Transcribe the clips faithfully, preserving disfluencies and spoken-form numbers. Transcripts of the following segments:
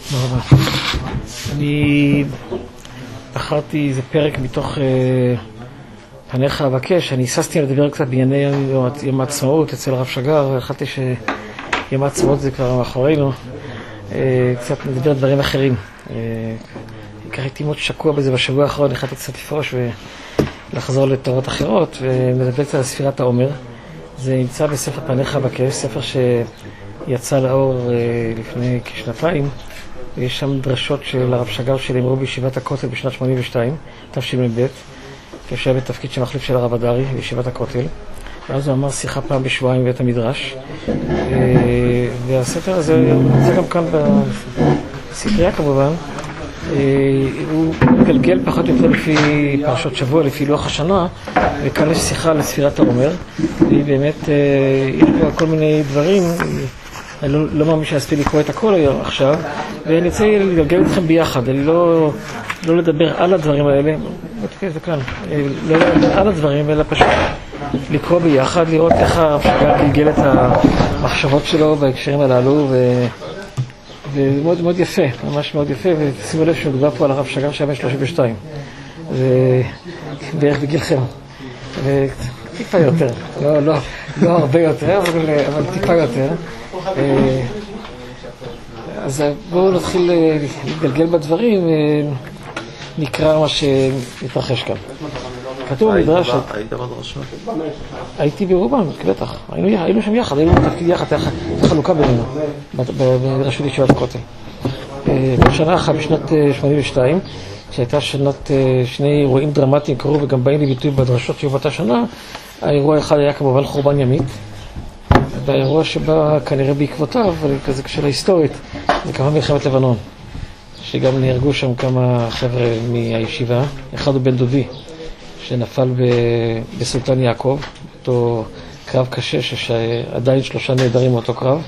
ברמה. אני בחרתי איזה פרק מתוך פניך אבקש. אני היססתי לדבר קצת בענייני יום העצמאות אצל הרב שגר, והחלטתי שיום העצמאות זה כבר מאחורינו. קצת נדבר דברים אחרים. ככה הייתי מאוד שקוע בזה בשבוע האחרון, החלטתי קצת לפרוש ולחזור לתורות אחרות, ונדבר קצת על ספירת העומר. זה נמצא בספר פניך אבקש, ספר שיצא לאור לפני כשנתיים. יש שם דרשות של הרב שגר שנאמרו בישיבת הכותל בשנת שמונים ושתיים, תשמ"ב, כשהיה בתפקיד שמחליף של הרב הדרי בישיבת הכותל. ואז הוא אמר שיחה פעם בשבועיים בבית המדרש. והספר הזה נמצא גם כאן בספרייה כמובן. הוא מגלגל פחות או יותר לפי פרשות שבוע, לפי לוח השנה, וכאן יש שיחה על ספירת העומר. והיא באמת, יש פה כל מיני דברים, אני לא, לא מאמין שאספיק לקרוא את הכל היום עכשיו, ואני רוצה לגלגל אתכם ביחד, אני לא, לא לדבר על הדברים האלה, זה כאן, לא לדבר על הדברים, אלא פשוט לקרוא ביחד, לראות איך הרב שגר גלגל את המחשבות שלו בהקשרים הללו, ו... ומאוד מאוד יפה, ממש מאוד יפה, ושימו לב שמדובר פה על הרב שגר שהיה בן שלושים ושתיים, ובערך בגילכם, וטיפה יותר, לא, לא, לא הרבה יותר, אבל, אבל טיפה יותר. אז בואו נתחיל להתגלגל בדברים, נקרא מה שמתרחש כאן. כתוב במדרש... היית בדרשות? הייתי ברובם, בטח. היינו שם יחד, היינו בתפקיד יחד, הייתה חלוקה בינינו, ברשות ישיבת הכותל. בשנה אחת, בשנת שמונים ושתיים, שהייתה שנת שני אירועים דרמטיים קרו וגם באים לביטוי בדרשות שהיו באותה שנה, האירוע אחד היה כמובן חורבן ימית, והאירוע שבא כנראה בעקבותיו, כזה כשאלה היסטורית, זה כמובן מלחמת לבנון, שגם נהרגו שם כמה חבר'ה מהישיבה, אחד הוא בן דודי, שנפל בסולטן יעקב, אותו קרב קשה, שעדיין שלושה נהדרים מאותו קרב,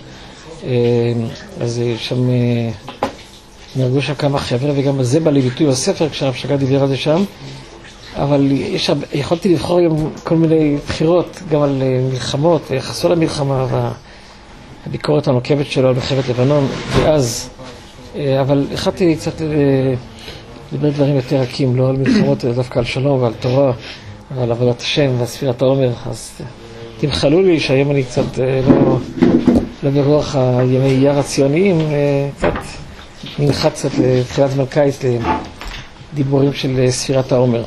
אז שם נהרגו שם כמה חבר'ה, וגם זה בא לביטוי בספר, כשהרב שגר דיבר על זה שם, אבל יש, יכולתי לבחור גם כל מיני בחירות, גם על מלחמות, יחסו למלחמה והביקורת הנוקבת שלו על מלחמת לבנון, ואז, אבל החלטתי קצת לדבר דברים יותר רכים, לא על מלחמות, דווקא על שלום ועל תורה, ועל עבודת השם ועל ספירת העומר, אז תמחלו לי שהיום אני קצת לא, לא ברוח הימי אייר הציוניים, קצת ננחת קצת לתחילת זמן קיץ לדיבורים של ספירת העומר.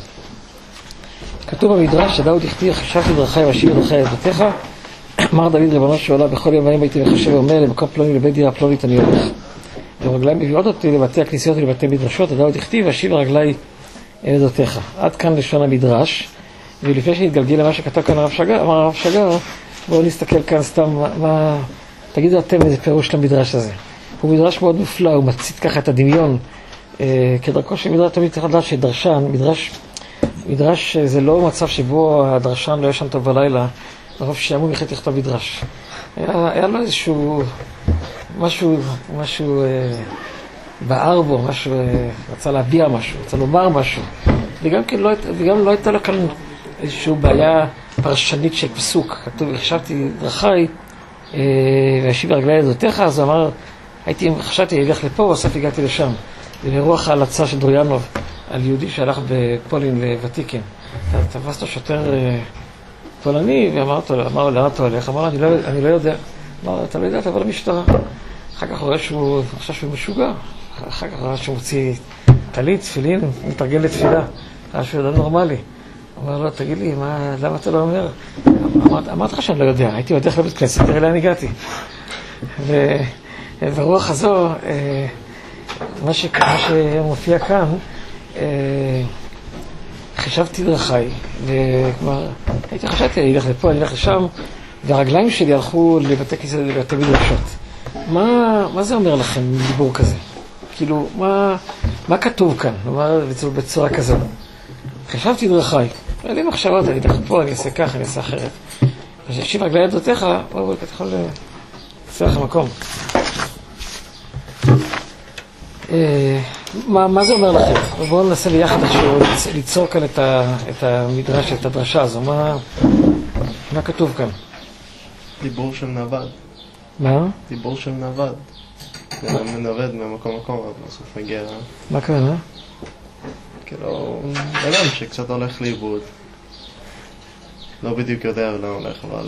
כתוב במדרש, שדאוד הכתיב, חשבתי דרכי ואשיב דרכי עדותיך, אמר דוד ריבונו של עולם, בכל יום ויום הייתי מחשב ואומר, למקום פלוני לבית דירה פלונית אני הולך. ורגליים מביאות אותי לבתי הכנסיות ולבתי מדרשות, דאוד הכתיב, ואשיב רגלי עדותיך. עד כאן לשון המדרש, ולפני שנתגלגל למה שכתב כאן הרב שגר, אמר הרב שגר, בואו נסתכל כאן סתם, מה, תגידו אתם איזה פירוש למדרש הזה. הוא מדרש מאוד מופלא, הוא מצית ככה את הדמיון, אה, כדרכו של מדרש תמיד צריך לדעת שדרשן, מדרש, מדרש זה לא מצב שבו הדרשן לא ישן טוב בלילה, הרב שיעמוד יחד לכתוב מדרש. היה, היה לו איזשהו, משהו, משהו אה, בער בו, משהו, אה, רצה להביע משהו, רצה לומר משהו, וגם כן לא, וגם לא הייתה לו כאן איזושהי בעיה פרשנית של פסוק. כתוב, חשבתי דרכי, אה, ואשיב רגלי עדותיך, אז הוא אמר, הייתי, חשבתי, ילך לפה, בסוף הגעתי לשם. זה ברוח ההלצה של דרויאנוב, על יהודי שהלך בפולין לוותיקן. תפס לו שוטר פולני, ואמר לו, אמר לו, לאן אתה הולך? אמר לו, אני לא, אני לא יודע. אמר לו, אתה לא יודע, תבוא למשטרה. אחר כך הוא ראה שהוא, חשב שהוא משוגע. אחר כך הוא ראה שהוא מוציא טלית, תפילין, מתרגל לתפילה. ראה שהוא אדם נורמלי. אמר לו, תגיד לי, מה, למה אתה לא אומר? אמר, אמרתי לך שאני לא יודע, הייתי בדרך לבית כנסת, תראה לאן הגעתי. ו... ברוח הזו, מה שמופיע כאן, חשבתי דרכי, וכלומר, הייתי חשבתי, אני אלך לפה, אני אלך לשם, והרגליים שלי הלכו לבתי כנסת ולבתי מדרשות. מה, מה זה אומר לכם דיבור כזה? כאילו, מה, מה כתוב כאן? נאמר בצורה כזו. חשבתי דרכי, אין לי מחשבות, אני אלך פה, אני אעשה כך, אני אעשה אחרת. כשישיב רגלי עדותיך, בואו, אתה יכול לעשות לך מקום. מה, מה זה אומר לכם? בואו ננסה ביחד ליצור כאן את, ה, את המדרש, את הדרשה הזו. מה, מה כתוב כאן? דיבור של נווד. מה? דיבור של נווד. מנווט ממקום מקום, אבל בסוף מגיע... מה הכוונה? כאילו, אדם שקצת הולך לאיבוד. לא בדיוק יודע לאן הולך, אבל...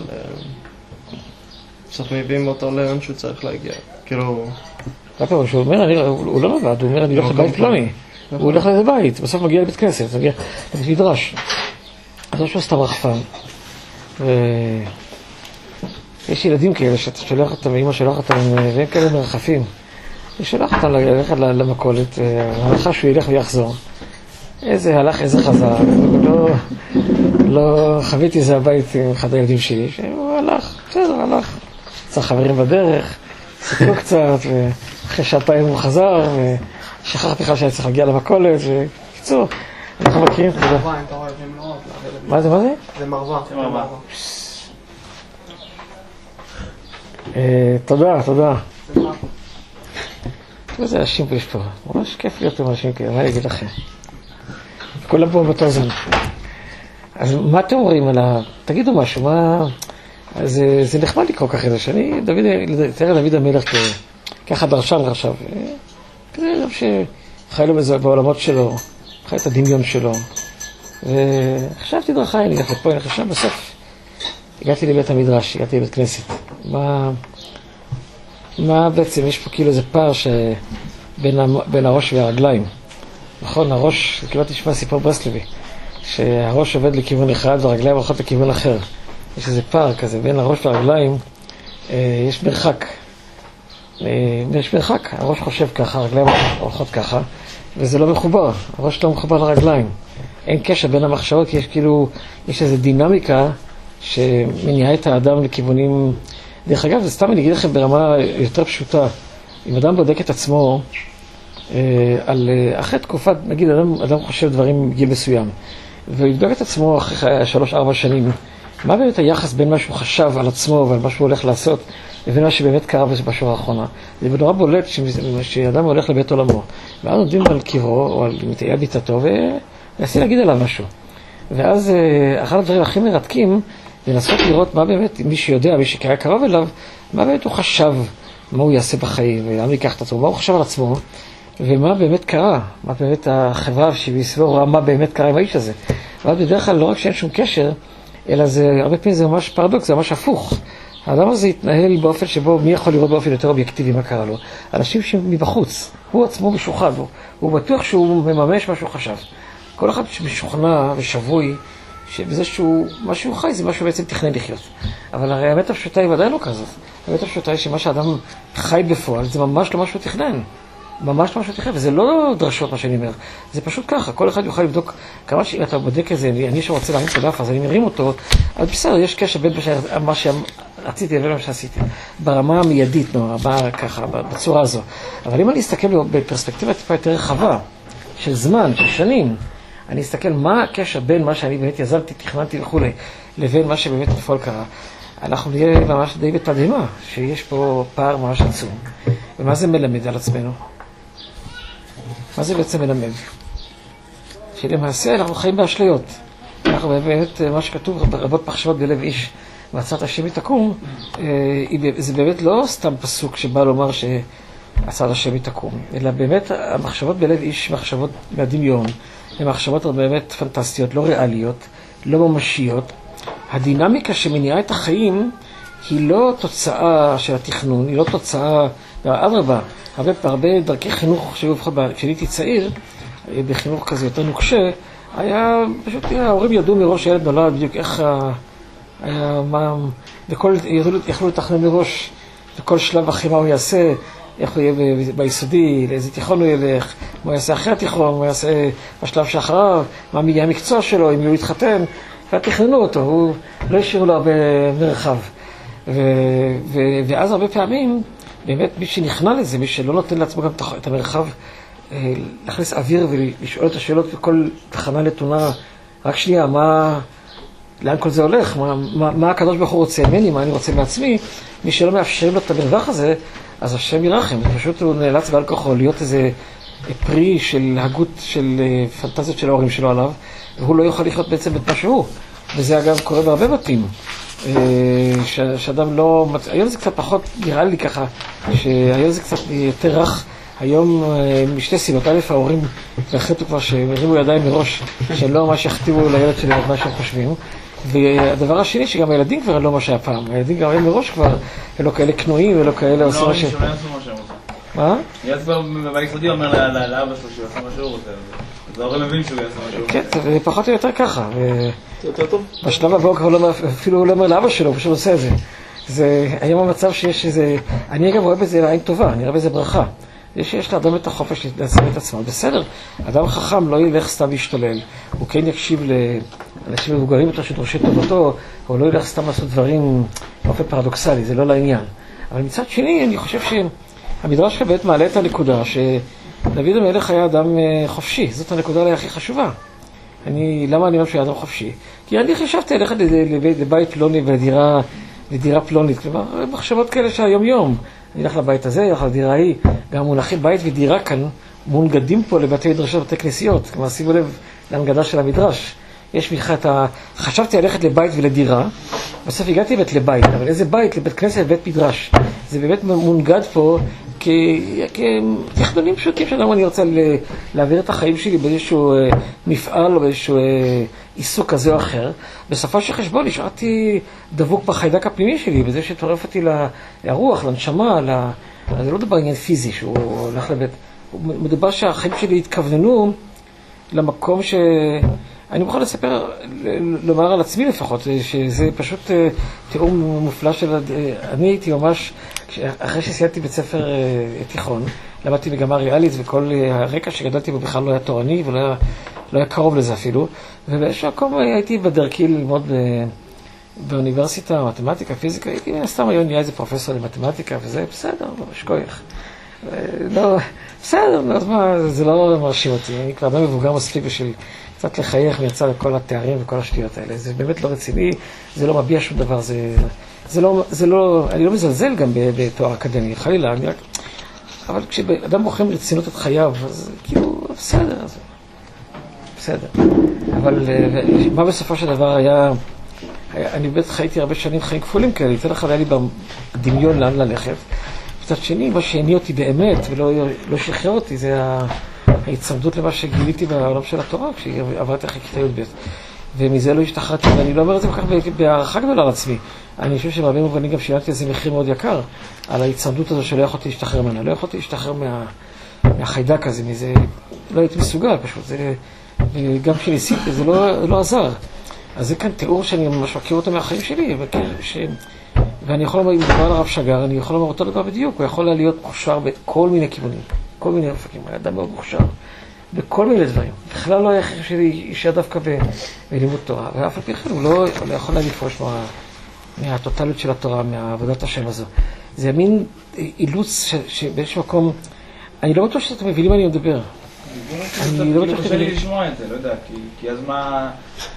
בסוף מביאים אותו לאן שהוא צריך להגיע. כאילו... רק אבל שהוא אומר, הוא לא נובד, הוא אומר, אני הולך לבית פלוני. הוא הולך לאיזה בית, בסוף מגיע לבית כנסת, מגיע לבית מדרש. אז לא שהוא סתם רחפן. יש ילדים כאלה שאתה שולח אותם, אמא שולח אותם, והם כאלה מרחפים. היא שולח אותם ללכת למכולת, והלכה שהוא ילך ויחזור. איזה הלך, איזה חזר. לא, לא חוויתי איזה הבית עם אחד הילדים שלי, שהוא הלך, בסדר, הלך. צריך חברים בדרך, סיפרו קצת, ואחרי שעתיים הוא חזר, ושכחתי לך שאני צריך להגיע למכולת, וקיצור, אנחנו מכירים את זה. מה זה, מה זה? זה מרווה. זה מרווה. תודה, תודה. איזה אנשים פה יש פה, ממש כיף להיות עם אנשים כאלה, מה אני אגיד לכם? כולם פה באותו זמן. אז מה אתם אומרים על ה... תגידו משהו, מה... אז זה נחמד לי כל כך איזה, שאני דוד, תראה דוד המלך ככה דרשן עכשיו, כזה אדם שחי לו בזה בעולמות שלו, חי את הדמיון שלו, וחשבתי דרכי, אני אלך לפה, אני אלך לשם, בסוף הגעתי לבית המדרש, הגעתי לבית כנסת. מה, מה בעצם, יש פה כאילו איזה פער שבין בין הראש והרגליים. נכון, הראש, כמעט נשמע סיפור ברסלבי, שהראש עובד לכיוון אחד והרגליים הולכות לכיוון אחר. יש איזה פער כזה, בין הראש והרגליים, אה, יש מרחק. אה, יש מרחק, הראש חושב ככה, הרגליים הולכות ככה, וזה לא מחובר, הראש לא מחובר לרגליים. אין קשר בין המחשבות, כי יש כאילו, יש איזו דינמיקה שמניעה את האדם לכיוונים... דרך אגב, זה סתם אני אגיד לכם ברמה יותר פשוטה. אם אדם בודק את עצמו, אה, על, אחרי תקופה, נגיד, אדם, אדם חושב דברים בגיל מסוים, ויבדוק את עצמו אחרי שלוש ארבע שנים, מה באמת היחס בין מה שהוא חשב על עצמו ועל מה שהוא הולך לעשות, לבין מה שבאמת קרה בשורה האחרונה? זה נורא בולט שאדם הולך לבית עולמו, ואז עומדים על קברו או על מטעי ביתתו, ונסי להגיד עליו משהו. ואז אחד הדברים הכי מרתקים, זה לנסות לראות מה באמת, מי שיודע, מי שקרה קרוב אליו, מה באמת הוא חשב, מה הוא יעשה בחיים, ולמה ייקח את עצמו, מה הוא חשב על עצמו, ומה באמת קרה, מה באמת החברה שבסביבו רואה מה באמת קרה עם האיש הזה. ואז בדרך כלל לא רק שאין שום קשר, אלא זה, הרבה פעמים זה ממש פרדוקס, זה ממש הפוך. האדם הזה התנהל באופן שבו מי יכול לראות באופן יותר אובייקטיבי מה קרה לו. אנשים שמבחוץ, הוא עצמו משוחד, הוא, הוא בטוח שהוא מממש מה שהוא חשב. כל אחד שמשוכנע ושבוי, שבזה שהוא, מה שהוא חי זה מה שהוא בעצם תכנן לחיות. אבל הרי האמת הפשוטה היא ודאי לא כזאת. האמת הפשוטה היא שמה שאדם חי בפועל זה ממש לא מה שהוא תכנן. ממש לא מה שהוא תכנן, וזה לא דרשות מה שאני אומר. זה פשוט ככה, כל אחד יוכל לבדוק כמה שאם אתה בודק את זה, אני שרוצה להרים את הדף, אז אני מרים אותו, אז בסדר, יש קשר בין מה שרציתי לבין מה שעשיתי. ברמה המיידית, ברמה ככה, בצורה הזו. אבל אם אני אסתכל בפרספקטיבה טיפה יותר רחבה, של זמן, של שנים, אני אסתכל מה הקשר בין מה שאני באמת יזמתי, תכננתי וכו', לבין מה שבאמת בפועל קרה. אנחנו נהיה ממש די בתדהמה, שיש פה פער ממש עצום. ומה זה מלמד על עצמנו? מה זה בעצם מלמד? שלמעשה אנחנו חיים באשליות. אנחנו באמת, מה שכתוב, רבות מחשבות בלב איש, ועצת השם תקום, זה באמת לא סתם פסוק שבא לומר שעצת השם תקום, אלא באמת המחשבות בלב איש, מחשבות מהדמיון, הן מחשבות באמת פנטסטיות, לא ריאליות, לא ממשיות. הדינמיקה שמניעה את החיים היא לא תוצאה של התכנון, היא לא תוצאה, אדרבה, הרבה, הרבה דרכי חינוך שהיו לפחות כשהייתי צעיר, בחינוך כזה יותר נוקשה, היה פשוט, ההורים ידעו מראש שילד נולד בדיוק איך היה, מה, וכל, יכלו לתכנן מראש בכל שלב אחרי מה הוא יעשה, איך הוא יהיה ביסודי, לאיזה תיכון הוא ילך, מה הוא יעשה אחרי התיכון, מה הוא יעשה בשלב שאחריו, מה יהיה המקצוע שלו, אם הוא יתחתן, ותכננו אותו, הוא לא השאירו לו הרבה מרחב. ו, ו, ואז הרבה פעמים, באמת מי שנכנע לזה, מי שלא נותן לעצמו גם את המרחב, להכניס אוויר ולשאול את השאלות בכל תחנה נתונה, רק שנייה, מה, לאן כל זה הולך, מה, מה, מה הקדוש ברוך הוא רוצה ממני, מה אני רוצה מעצמי, מי שלא מאפשרים לו את המרווח הזה, אז השם ירחם, פשוט הוא נאלץ בעל כוחו להיות איזה פרי של הגות של פנטזיות של ההורים שלו עליו, והוא לא יוכל לחיות בעצם את מה שהוא. וזה אגב קורה בהרבה בתים. שאדם לא... היום זה קצת פחות, נראה לי ככה, שהיום זה קצת יותר רך. היום משתי סיבות, א', ההורים החליטו כבר שהרימו ידיים מראש, שהם לא ממש יכתיבו לילד שלהם את מה שהם חושבים. והדבר השני, שגם הילדים כבר לא מה שהיה פעם. הילדים גם הם מראש כבר, הם לא כאלה כנועים ולא כאלה עושים מה ש... מה? ילד כבר ביסודי אומר לאבא שלו שהוא יעשה מה שהוא רוצה. אז ההורים מבין שהוא יעשה מה שהוא רוצה. כן, זה פחות או יותר ככה. זה יותר טוב? בשלב הבא אפילו הוא לא אומר לאבא שלו, הוא פשוט עושה את זה. זה היום המצב שיש איזה... אני אגב רואה בזה עין טובה, אני רואה בזה ברכה. זה שיש לאדם את החופש להציב את עצמו. בסדר, אדם חכם לא ילך סתם להשתולל. הוא כן יקשיב לאנשים מבוגרים יותר שדורשי טובתו, הוא לא ילך סתם לעשות דברים באופן פרדוקסלי, זה לא לעניין. אבל מצד שני, אני חושב שהמדרש באמת מעלה את הנקודה שדוד המלך היה אדם חופשי. זאת הנקודה אולי הכי חשובה. אני, למה אני אומר שהוא היה אדם חופשי? כי אני חשבתי ללכת לבית פלוני ולדירה לדירה פלונית. כלומר, מחשבות כאלה שהיום יום. אני אלך לבית הזה, אלך לדירה ההיא, גם מונחים בית ודירה כאן, מונגדים פה לבתי מדרשות ובתי כנסיות. כלומר, שימו לב להנגדה של המדרש. יש בכלל את ה... חשבתי ללכת לבית ולדירה, בסוף הגעתי באמת לבית, אבל איזה בית? לבית כנסת ובית מדרש. זה באמת מונגד פה כתכנונים פשוטים שאדם אני רוצה להעביר את החיים שלי באיזשהו מפעל או באיזשהו עיסוק כזה או אחר. בסופו של חשבון נשארתי דבוק בחיידק הפנימי שלי, בזה שתורף אותי לרוח, לנשמה, זה לא דבר עניין פיזי שהוא הולך לבית. מדובר שהחיים שלי התכווננו למקום ש... אני מוכן לספר, לומר על עצמי לפחות, שזה פשוט תיאור מופלא של... אני הייתי ממש, אחרי שסיימתי בית ספר תיכון, למדתי מגמה ריאלית, וכל הרקע שגדלתי בו בכלל לא היה תורני, ולא היה, לא היה קרוב לזה אפילו. ובאיזשהו מקום הייתי בדרכי ללמוד באוניברסיטה, מתמטיקה, פיזיקה, הייתי סתם היום נהיה איזה פרופסור למתמטיקה, וזה בסדר, לא משכוח. לא, בסדר, אז מה, זה לא מרשים אותי, אני כבר אדם מבוגר מספיק בשביל קצת לחייך ויצא לכל התארים וכל השטויות האלה. זה באמת לא רציני, זה לא מביע שום דבר, זה, זה לא, זה לא, אני לא מזלזל גם בתואר אקדמי, חלילה, אני רק, אבל כשאדם בוחר רצינות את חייו, אז כאילו, בסדר, אז, בסדר. אבל מה בסופו של דבר היה, אני באמת חייתי הרבה שנים חיים כפולים כאלה, יותר אחד היה לי בדמיון לאן ללכת. מצד שני, מה שהניע אותי באמת ולא לא שחרר אותי, זה ההצמדות למה שגיליתי בעולם של התורה, כשעברתי אחרי כיתה י"ב. ומזה לא השתחררתי, ואני לא אומר את זה כל כך בהערכה גדולה על עצמי. אני חושב שבהרבה מובנים גם שילמתי איזה מחיר מאוד יקר, על ההצמדות הזו שלא יכולתי להשתחרר ממנה. לא יכולתי להשתחרר מה, מהחיידק הזה, מזה, לא הייתי מסוגל פשוט. זה, וגם כשניסיתי, זה לא, לא עזר. אז זה כאן תיאור שאני ממש מכיר אותו מהחיים שלי, ש... ואני יכול לומר, אם דבר על הרב שגר, אני יכול לומר אותו דבר בדיוק, הוא יכול להיות מוכשר בכל מיני כיוונים, כל מיני רפקים, הוא היה אדם מאוד מוכשר, בכל מיני דברים. בכלל לא היה חושב שלי אישה דווקא בלימוד תורה, ואף על פי כן הוא לא, לא יכול לפרוש מה, מהטוטליות של התורה, מהעבודת השם הזו. זה מין אילוץ ש, שבאיזשהו מקום, אני לא בטוח שאתם מבינים מה אני מדבר. אני לא בטוח שאתם מבינים. לשמוע את זה, לא יודע, כי אז מה...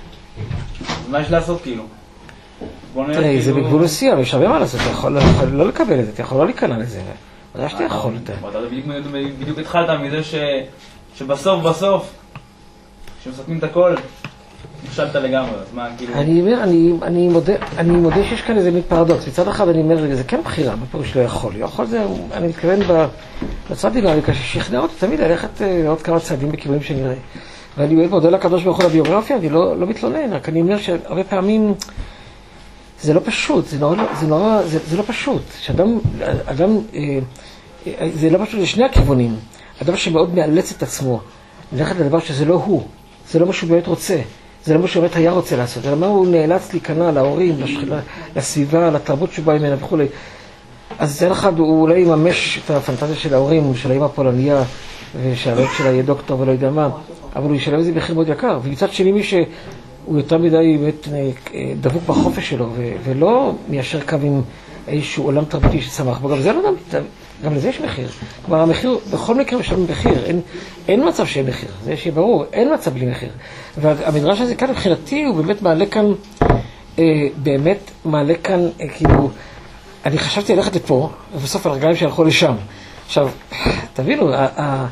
מה יש לעשות כאילו? תראה, זה בגבול עשייה, ויש הרבה מה לעשות, אתה יכול לא לקבל את זה, אתה יכול לא להיכנע לזה. אתה יודע שאתה יכול את זה. אתה בדיוק התחלת מזה שבסוף בסוף, כשמסתמים את הכל, נכשלת לגמרי, אז מה כאילו... אני אומר, אני מודה שיש כאן איזה מין פרדוקס. מצד אחד אני אומר, זה כן בחירה, בפירוש לא יכול. יכול זה, אני מתכוון בצד דינמיקה ששכנע אותי תמיד ללכת לעוד כמה צעדים בכיוונים שנראה. ואני באמת מודה לקדוש ברוך הוא לביוגרפיה, אני לא, לא מתלונן, רק אני אומר שהרבה פעמים זה לא פשוט, זה, נורא, זה, נורא, זה, זה לא פשוט. שאדם, אדם, אה, זה לא פשוט לשני הכיוונים. אדם שמאוד מאלץ את עצמו, ללכת לדבר שזה לא הוא, זה לא מה שהוא באמת רוצה, זה לא מה שהוא באמת היה רוצה לעשות, אלא מה הוא נאלץ להיכנע להורים, לשכנה, לסביבה, לתרבות שבאה ממנה וכו'. אז זה אחד, הוא אולי יממש את הפנטזיה של ההורים, של האמא הפולניה, ושהבן שלה יהיה דוקטור ולא יודע מה, אבל הוא ישלם את זה מחיר מאוד יקר. ומצד שני מי שהוא יותר מדי באמת דבוק בחופש שלו, ולא מיישר קו עם איזשהו עולם תרבותי שצמח בו, גם זה לא גם, גם לזה יש מחיר. כלומר, המחיר, בכל מקרה משלם מחיר, אין, אין מצב שאין מחיר, זה שיהיה ברור, אין מצב בלי מחיר. והמדרש הזה כאן מבחינתי הוא באמת מעלה כאן, אה, באמת מעלה כאן, אה, כאילו, אני חשבתי ללכת לפה, ובסוף הרגליים שהלכו לשם. עכשיו, תבינו,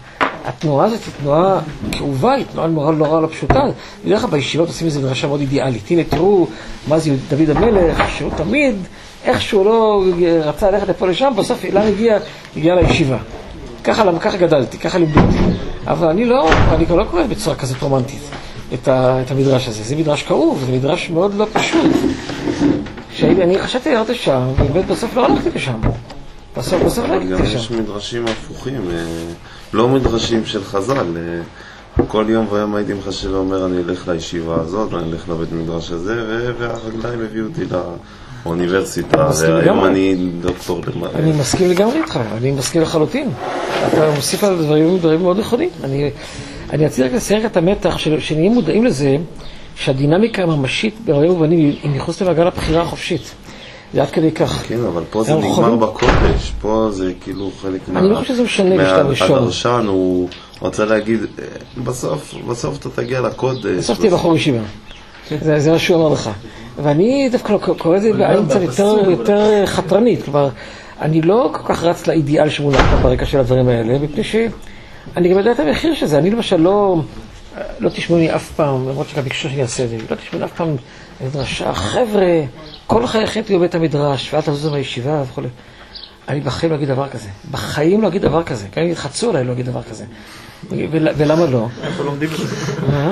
התנועה הזאת היא תנועה כאובה, היא תנועה נורא נורא לא פשוטה. בדרך כלל בישיבות עושים איזו דרשה מאוד אידיאלית. הנה תראו מה זה דוד המלך, שהוא תמיד, איכשהו לא רצה ללכת לפה לשם, בסוף אילן הגיע, הגיע לישיבה. ככה, ככה גדלתי, ככה לימדתי. אבל אני לא, אני לא קורא בצורה כזאת רומנטית את, ה, את המדרש הזה. זה מדרש כאוב, זה מדרש מאוד לא פשוט. שאני חשבתי לראות לשם, ובאמת בסוף לא הלכתי לשם. בסוף, בסוף לא הלכתי לשם. גם יש מדרשים הפוכים, לא מדרשים של חז"ל. כל יום ויום הייתי מחשב ואומר, אני אלך לישיבה הזאת, ואני אלך לבית מדרש הזה, והרגליים הביאו אותי לאוניברסיטה, והיום אני דוקטור למעלה. אני מסכים לגמרי איתך, אני מסכים לחלוטין. אתה מוסיף על דברים, דברים מאוד נכונים. אני, אני אציע רק לסייג את המתח, שנהיה מודעים לזה, שהדינמיקה הממשית בהרבה מובנים היא מחוץ למעגל הבחירה החופשית. זה עד כדי כך. כן, אבל פה זה נגמר בקודש, פה זה כאילו חלק מה... אני לא חושב שזה משנה בשלב ראשון. הדרשן הוא רוצה להגיד, בסוף, בסוף אתה תגיע לקודש. בסוף תהיה בחור ישיבה. זה מה שהוא אמר לך. ואני דווקא קורא את זה בעין קצת יותר חתרנית. כלומר, אני לא כל כך רץ לאידיאל שמונח ברקע של הדברים האלה, מפני שאני גם יודע את המחיר של זה. אני למשל לא... לא תשמעו לי אף פעם, למרות שגם ביקשו שאני אעשה את זה, לא תשמעו לי אף פעם מדרשה, חבר'ה, כל חייכם תהיו בית המדרש, ואל תעזוזו מהישיבה וכו'. אני בחיים לא אגיד דבר כזה. בחיים לא אגיד דבר כזה. גם אם חצו עליי לא אגיד דבר כזה. ולמה לא? אנחנו לומדים את זה.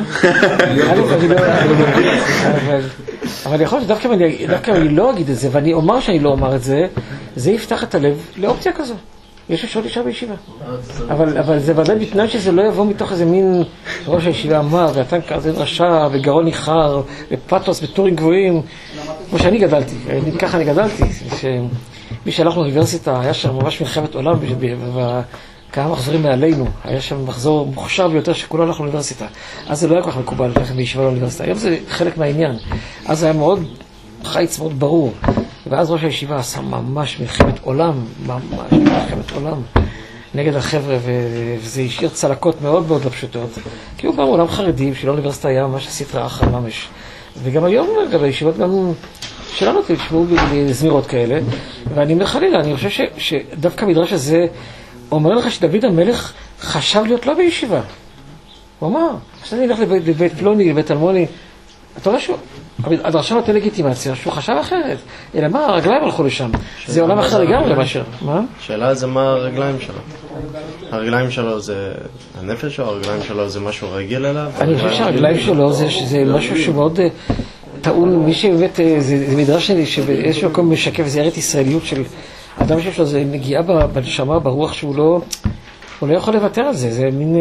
אבל יכול להיות שדווקא אם אני לא אגיד את זה, ואני אומר שאני לא אומר את זה, זה יפתח את הלב לאופציה כזו. יש אפשרות אישה בישיבה. אבל, אבל זה ודאי בתנאי שזה לא יבוא מתוך איזה מין ראש הישיבה אמר, ואתה כזה דרשה, וגרון ניחר, ופטוס, וטורים גבוהים, כמו שאני גדלתי. ככה אני גדלתי. מי שהלך לאוניברסיטה, היה שם ממש מלחמת עולם, וכמה מחזורים מעלינו. היה שם מחזור מוכשר ביותר שכולו הלך לאוניברסיטה. אז זה לא היה כל כך מקובל ללכת בישיבה לאוניברסיטה. היום זה חלק מהעניין. אז זה היה מאוד חיץ, מאוד ברור. ואז ראש הישיבה עשה ממש מלחמת עולם, ממש מלחמת עולם, נגד החבר'ה, וזה השאיר צלקות מאוד מאוד לא פשוטות. כי הוא גם עולם חרדים, של האוניברסיטה היה ממש הסטרה אחר ממש. וגם היום, אגב, הישיבות גם שלנו תשמעו בזמירות כאלה, ואני מחלילה, אני חושב ש, שדווקא המדרש הזה אומר לך שדוד המלך חשב להיות לא בישיבה. הוא אמר, עכשיו אני אלך לבית, לבית פלוני, לבית אלמוני, אתה רואה שהוא, הדרשה נותן לגיטימציה, שהוא חשב אחרת. אלא מה, הרגליים הלכו לשם. זה עולם אחר לגמרי מאשר. מה? השאלה זה מה הרגליים שלו. הרגליים שלו זה הנפש או הרגליים שלו זה משהו רגיל אליו? אני חושב שהרגליים שלו זה משהו שמאוד טעון, מי שבאמת, זה מדרש שלי שבאיזשהו מקום משקף, זה ארץ ישראליות של אדם שלו, זה נגיעה בנשמה, ברוח שהוא לא, הוא לא יכול לוותר על זה. זה מין,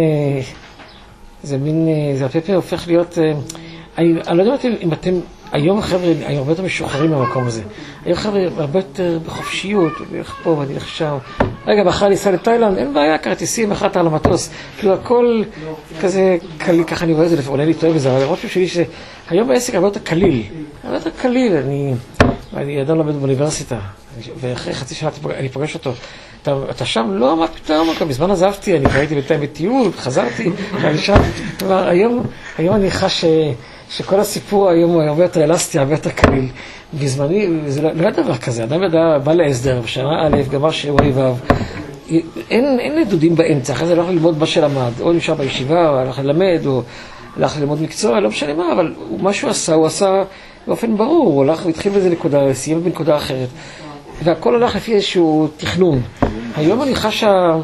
זה מין, זה הרבה פעמים הופך להיות, אני, אני לא יודעת אם אתם, היום החבר'ה, היום הרבה יותר משוחררים מהמקום הזה. היום החבר'ה הרבה יותר בחופשיות, אני הולך פה ואני הולך שם. רגע, מחר ניסע לתאילנד, אין בעיה, כרטיסים, אחת על המטוס. כאילו הכל כזה קליל, ככה אני רואה את זה, עולה לי טועה בזה, אבל הרושם שלי שהיום העסק הרבה יותר קליל. הרבה יותר קליל, אני, אני אדם לומד באוניברסיטה, ואחרי חצי שנה אני פוגש אותו. אתה, אתה שם? לא, מה פתאום? בזמן עזבתי, אני הייתי בינתיים בטיול, חזרתי, ואני שם. כבר היום, היום אני חש שכל הסיפור היום הוא הרבה יותר אלסטי, הרבה יותר קליל. בזמני, זה לא, לא היה דבר כזה. אדם ידע, בא להסדר, בשנה א', גמר שיעורי ו', אין, אין נדודים באמצע. אחרי זה הלך ללמוד מה שלמד, או נשאר בישיבה, או הלך ללמד, או הלך ללמוד מקצוע, לא משנה מה, אבל מה שהוא עשה, הוא עשה באופן ברור, הוא הלך והתחיל באיזה נקודה, סיים בנקודה אחרת. והכל הלך לפי איזשהו תכנון. היום אני חש שה...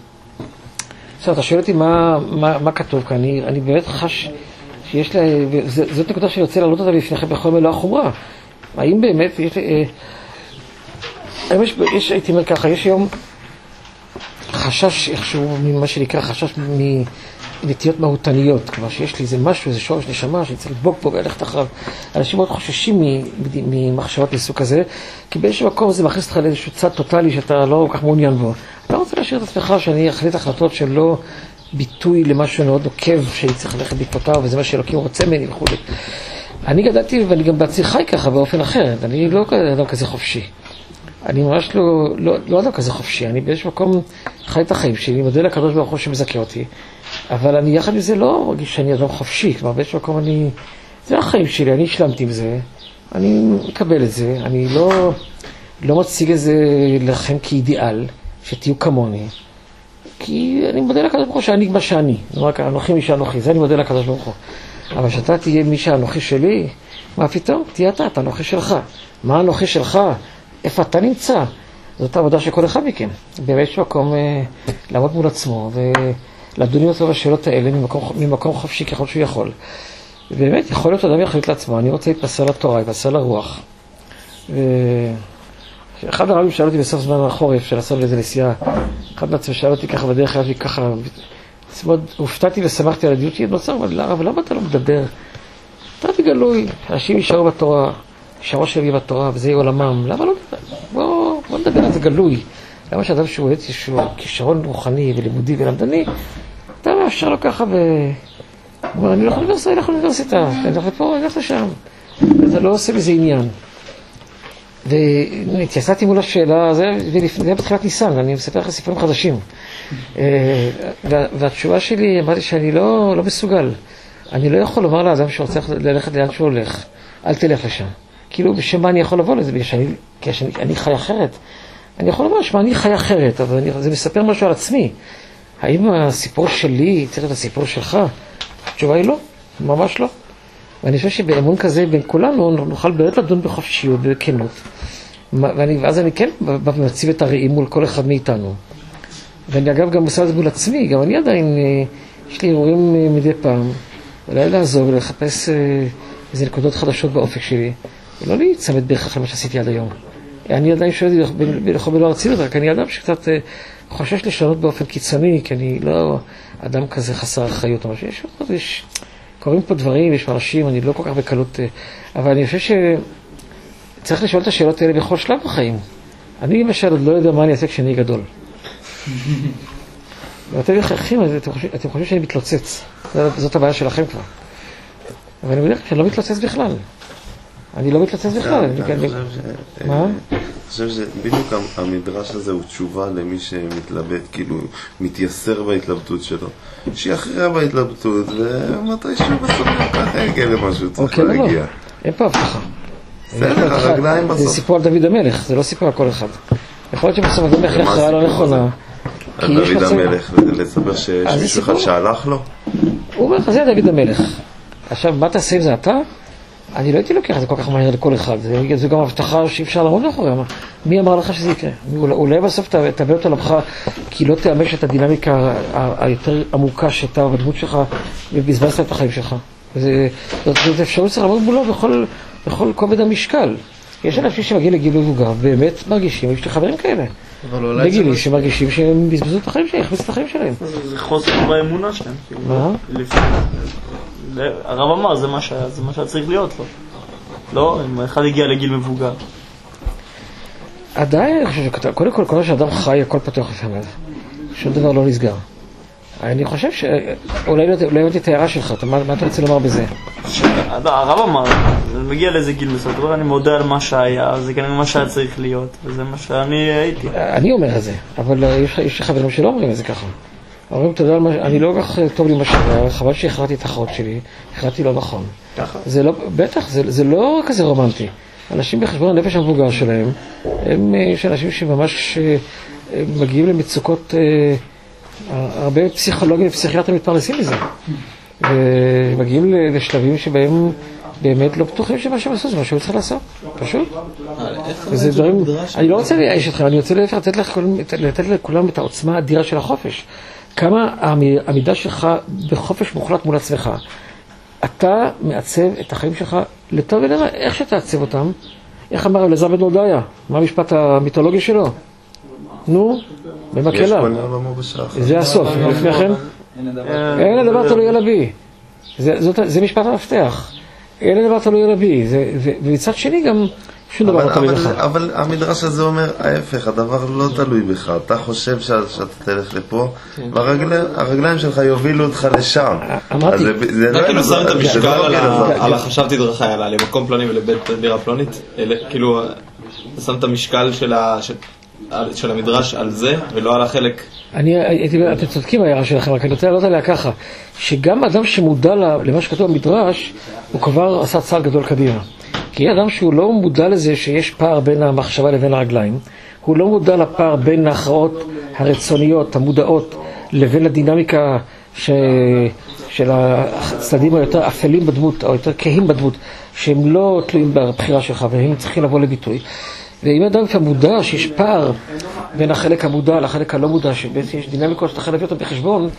עכשיו, אתה שואל אותי מה, מה, מה כתוב כאן. אני, אני באמת חש שיש לה... ז, זאת נקודה שאני רוצה להעלות אותה לפניכם בכל מלוא החומרה. האם באמת יש... אה, יש, יש, הייתי אומר ככה, יש היום חשש איכשהו ממה שנקרא חשש מנטיות מהותניות. כלומר שיש לי איזה משהו, איזה שורש נשמה שאני צריך לדבוק פה ולכת אחריו. אנשים מאוד חוששים ממחשבות מסוג כזה, כי באיזשהו מקום זה מכניס אותך לאיזשהו צד טוטלי שאתה לא כל כך מעוניין בו. אתה רוצה להשאיר את עצמך שאני אחליט החלטות שלא ביטוי למשהו מאוד עוקב שאני צריך ללכת בעקבותיו, וזה מה שאלוקים רוצה ממני וכו'. אני גדלתי ואני גם בעצמי חי ככה באופן אחר. אני לא אדם כזה חופשי. אני ממש לא, לא, לא אדם כזה חופשי. אני באיזשהו מקום חי את החיים שלי, מודה לקדוש ברוך הוא שמזכה אותי. אבל אני יחד עם זה לא מרגיש שאני אדם חופשי. כלומר, באיזשהו מקום אני... זה החיים שלי, אני השלמתי עם זה. אני מקבל את זה. אני לא, לא מציג את זה לכם כאידיאל, שתהיו כמוני. כי אני מודה לקדוש ברוך הוא שאני מה שאני. נאמר כאן, אנוכי מי שאנוכי, זה אני מודה לקדוש ברוך הוא. אבל שאתה תהיה מי שאנוכי שלי, מה פתאום? תהיה אתה, אתה אנוכי שלך. מה אנוכי שלך? איפה אתה נמצא? זאת העבודה של כל אחד מכם. באמת מקום אה, לעמוד מול עצמו ולדון עם אותו בשאלות האלה ממקום, ממקום חופשי ככל שהוא יכול. ובאמת יכול להיות אדם יחליט לעצמו, אני רוצה להתפסר לתורה, להתפסר לרוח. אחד הרבים שאל אותי בסוף זמן החורף של לעשות לאיזה נסיעה, אחד מעצמי שאל אותי ככה בדרך כלל ככה, מאוד הופתעתי ושמחתי על הדיוטי, נוצר, אבל הרב, למה אתה לא מדבר? אתה תגלוי, אנשים יישארו בתורה, יישארו שלי בתורה, וזה יהיה עולמם, למה לא מדבר? בוא, בוא נדבר על זה גלוי. למה שאדם שהוא איזשהו כישרון רוחני ולימודי ולמדני, אתה מאפשר לו ככה ו... הוא אומר, אני הולך לאוניברסיטה, אני הולך לאוניברסיטה, אני הולך לפה, אני הולך לשם. אתה לא עושה בזה עניין. והתייסדתי מול השאלה, זה היה בתחילת ניסן, אני מספר לך סיפורים חדשים. והתשובה שלי, אמרתי שאני לא מסוגל. אני לא יכול לומר לאדם שרוצה ללכת לאן שהוא הולך. אל תלך לשם. כאילו, בשם מה אני יכול לבוא לזה? כי אני חי אחרת. אני יכול לומר שמה אני חי אחרת, אבל זה מספר משהו על עצמי. האם הסיפור שלי צריך את הסיפור שלך? התשובה היא לא, ממש לא. ואני חושב שבאמון כזה בין כולנו נוכל באמת לדון בחופשיות ובכנות. ואז אני כן מציב את הרעים מול כל אחד מאיתנו. ואני אגב גם עושה את זה מול עצמי, גם אני עדיין, יש לי אירועים מדי פעם, אולי לעזור ולחפש איזה נקודות חדשות באופק שלי, ולא להיצמד בהכרח למה שעשיתי עד היום. אני עדיין שואל בלכו בלא ארציות, רק אני אדם שקצת חושש לשנות באופן קיצוני, כי אני לא אדם כזה חסר אחריות. אבל יש עוד, יש, קוראים פה דברים, יש אנשים, אני לא כל כך בקלות, אבל אני חושב שצריך לשאול את השאלות האלה בכל שלב בחיים. אני למשל עוד לא יודע מה אני אעשה כשאני גדול. ואתם יחכים, אתם חושבים שאני מתלוצץ. זאת הבעיה שלכם כבר. אבל אני בדרך כלל לא מתלוצץ בכלל. אני לא מתלוצץ בכלל. מה? אני חושב שבדיוק המדרש הזה הוא תשובה למי שמתלבט, כאילו מתייסר בהתלבטות שלו. שיחריה בהתלבטות, ומתישהו בסוף ככה יגיע למשהו, צריך להגיע. אין פה הבטחה. בסדר, הרגליים בסוף. זה סיפור על דוד המלך, זה לא סיפור על כל אחד. יכול להיות שבסוף דוד המלך הכרעה לא נכונה. על דוד המלך, לספר שיש מישהו אחד שהלך לו? הוא אומר לך, זה דוד המלך. עכשיו, מה תעשה עם זה אתה? אני לא הייתי לוקח את זה כל כך מהר לכל אחד. זה גם הבטחה שאי אפשר לעמוד מאחוריה. מי אמר לך שזה יקרה? אולי בסוף תאבד אותו לבך, כי לא תאמש את הדינמיקה היותר עמוקה שהייתה בדמות שלך, ובזבזת את החיים שלך. זאת אפשרות צריך לעמוד מולו בכל כובד המשקל. יש אנשים שמגיעים לגיל מבוגר, באמת מרגישים, יש לי חברים כאלה. בגילי שמרגישים שהם בזבזו את החיים שלהם, יחמיצו את החיים שלהם. זה חוסר באמונה שלהם. מה? הרב אמר, זה מה שהיה צריך להיות לו. לא, אם אחד הגיע לגיל מבוגר. עדיין, אני חושב שקודם כל, כל שאדם חי, הכל פתוח לפעמים. שום דבר לא נסגר. אני חושב שאולי לא הבנתי את ההערה שלך, מה אתה רוצה לומר בזה? הרב אמר, אני מגיע לאיזה גיל מסוים, אני מודה על מה שהיה, זה כנראה מה שהיה צריך להיות, וזה מה שאני הייתי. אני אומר את זה, אבל יש חברים שלא אומרים את זה ככה. אומרים, תודה על מה, אני לא כך טוב לי מה שהיה, חבל שהכרעתי את החרות שלי, הכרעתי לא נכון. ככה? בטח, זה לא כזה רומנטי. אנשים בחשבון הנפש המבוגר שלהם, הם אנשים שממש מגיעים למצוקות, הרבה פסיכולוגים ופסיכיאטרים מתפרנסים מזה. ומגיעים לשלבים שבהם באמת לא בטוחים שמה שהם עשו, זה מה שהוא צריך לעשות. פשוט. וזה דברים, אני לא רוצה להיאש אתכם, אני רוצה לתת לכולם את העוצמה האדירה של החופש. כמה העמידה שלך בחופש מוחלט מול עצמך. אתה מעצב את החיים שלך לטוב ולרע, איך שתעצב אותם. איך אמר אלעזר בן הודיה? מה המשפט המיתולוגי שלו? נו, במקהלה. זה הסוף, לפני כן. אין הדבר תלוי על אבי. זה משפט המפתח. אין הדבר תלוי על אבי. ומצד שני גם שום דבר לא תלוי לך. אבל המדרש הזה אומר ההפך, הדבר לא תלוי בך. אתה חושב שאתה תלך לפה, והרגליים שלך יובילו אותך לשם. אמרתי. אתה כאילו שם את המשקל על החשבתי דרכי, על למקום פלוני ולבית דירה פלונית. כאילו, אתה שם את המשקל של ה... של המדרש על זה, ולא על החלק. אני, אתם צודקים ההערה שלכם, רק אני רוצה לעלות עליה ככה, שגם אדם שמודע למה שכתוב במדרש, הוא כבר עשה צעד גדול קדימה. כי אדם שהוא לא מודע לזה שיש פער בין המחשבה לבין הרגליים, הוא לא מודע לפער בין ההכרעות הרצוניות, המודעות, לבין הדינמיקה ש... של הצדדים היותר אפלים בדמות, או יותר כהים בדמות, שהם לא תלויים בבחירה שלך, והם צריכים לבוא לביטוי. ואם אדם כבר מודע שיש פער בין החלק המודע לחלק הלא מודע, שבעצם יש דינמיקות שאתה חייב אותה בחשבון,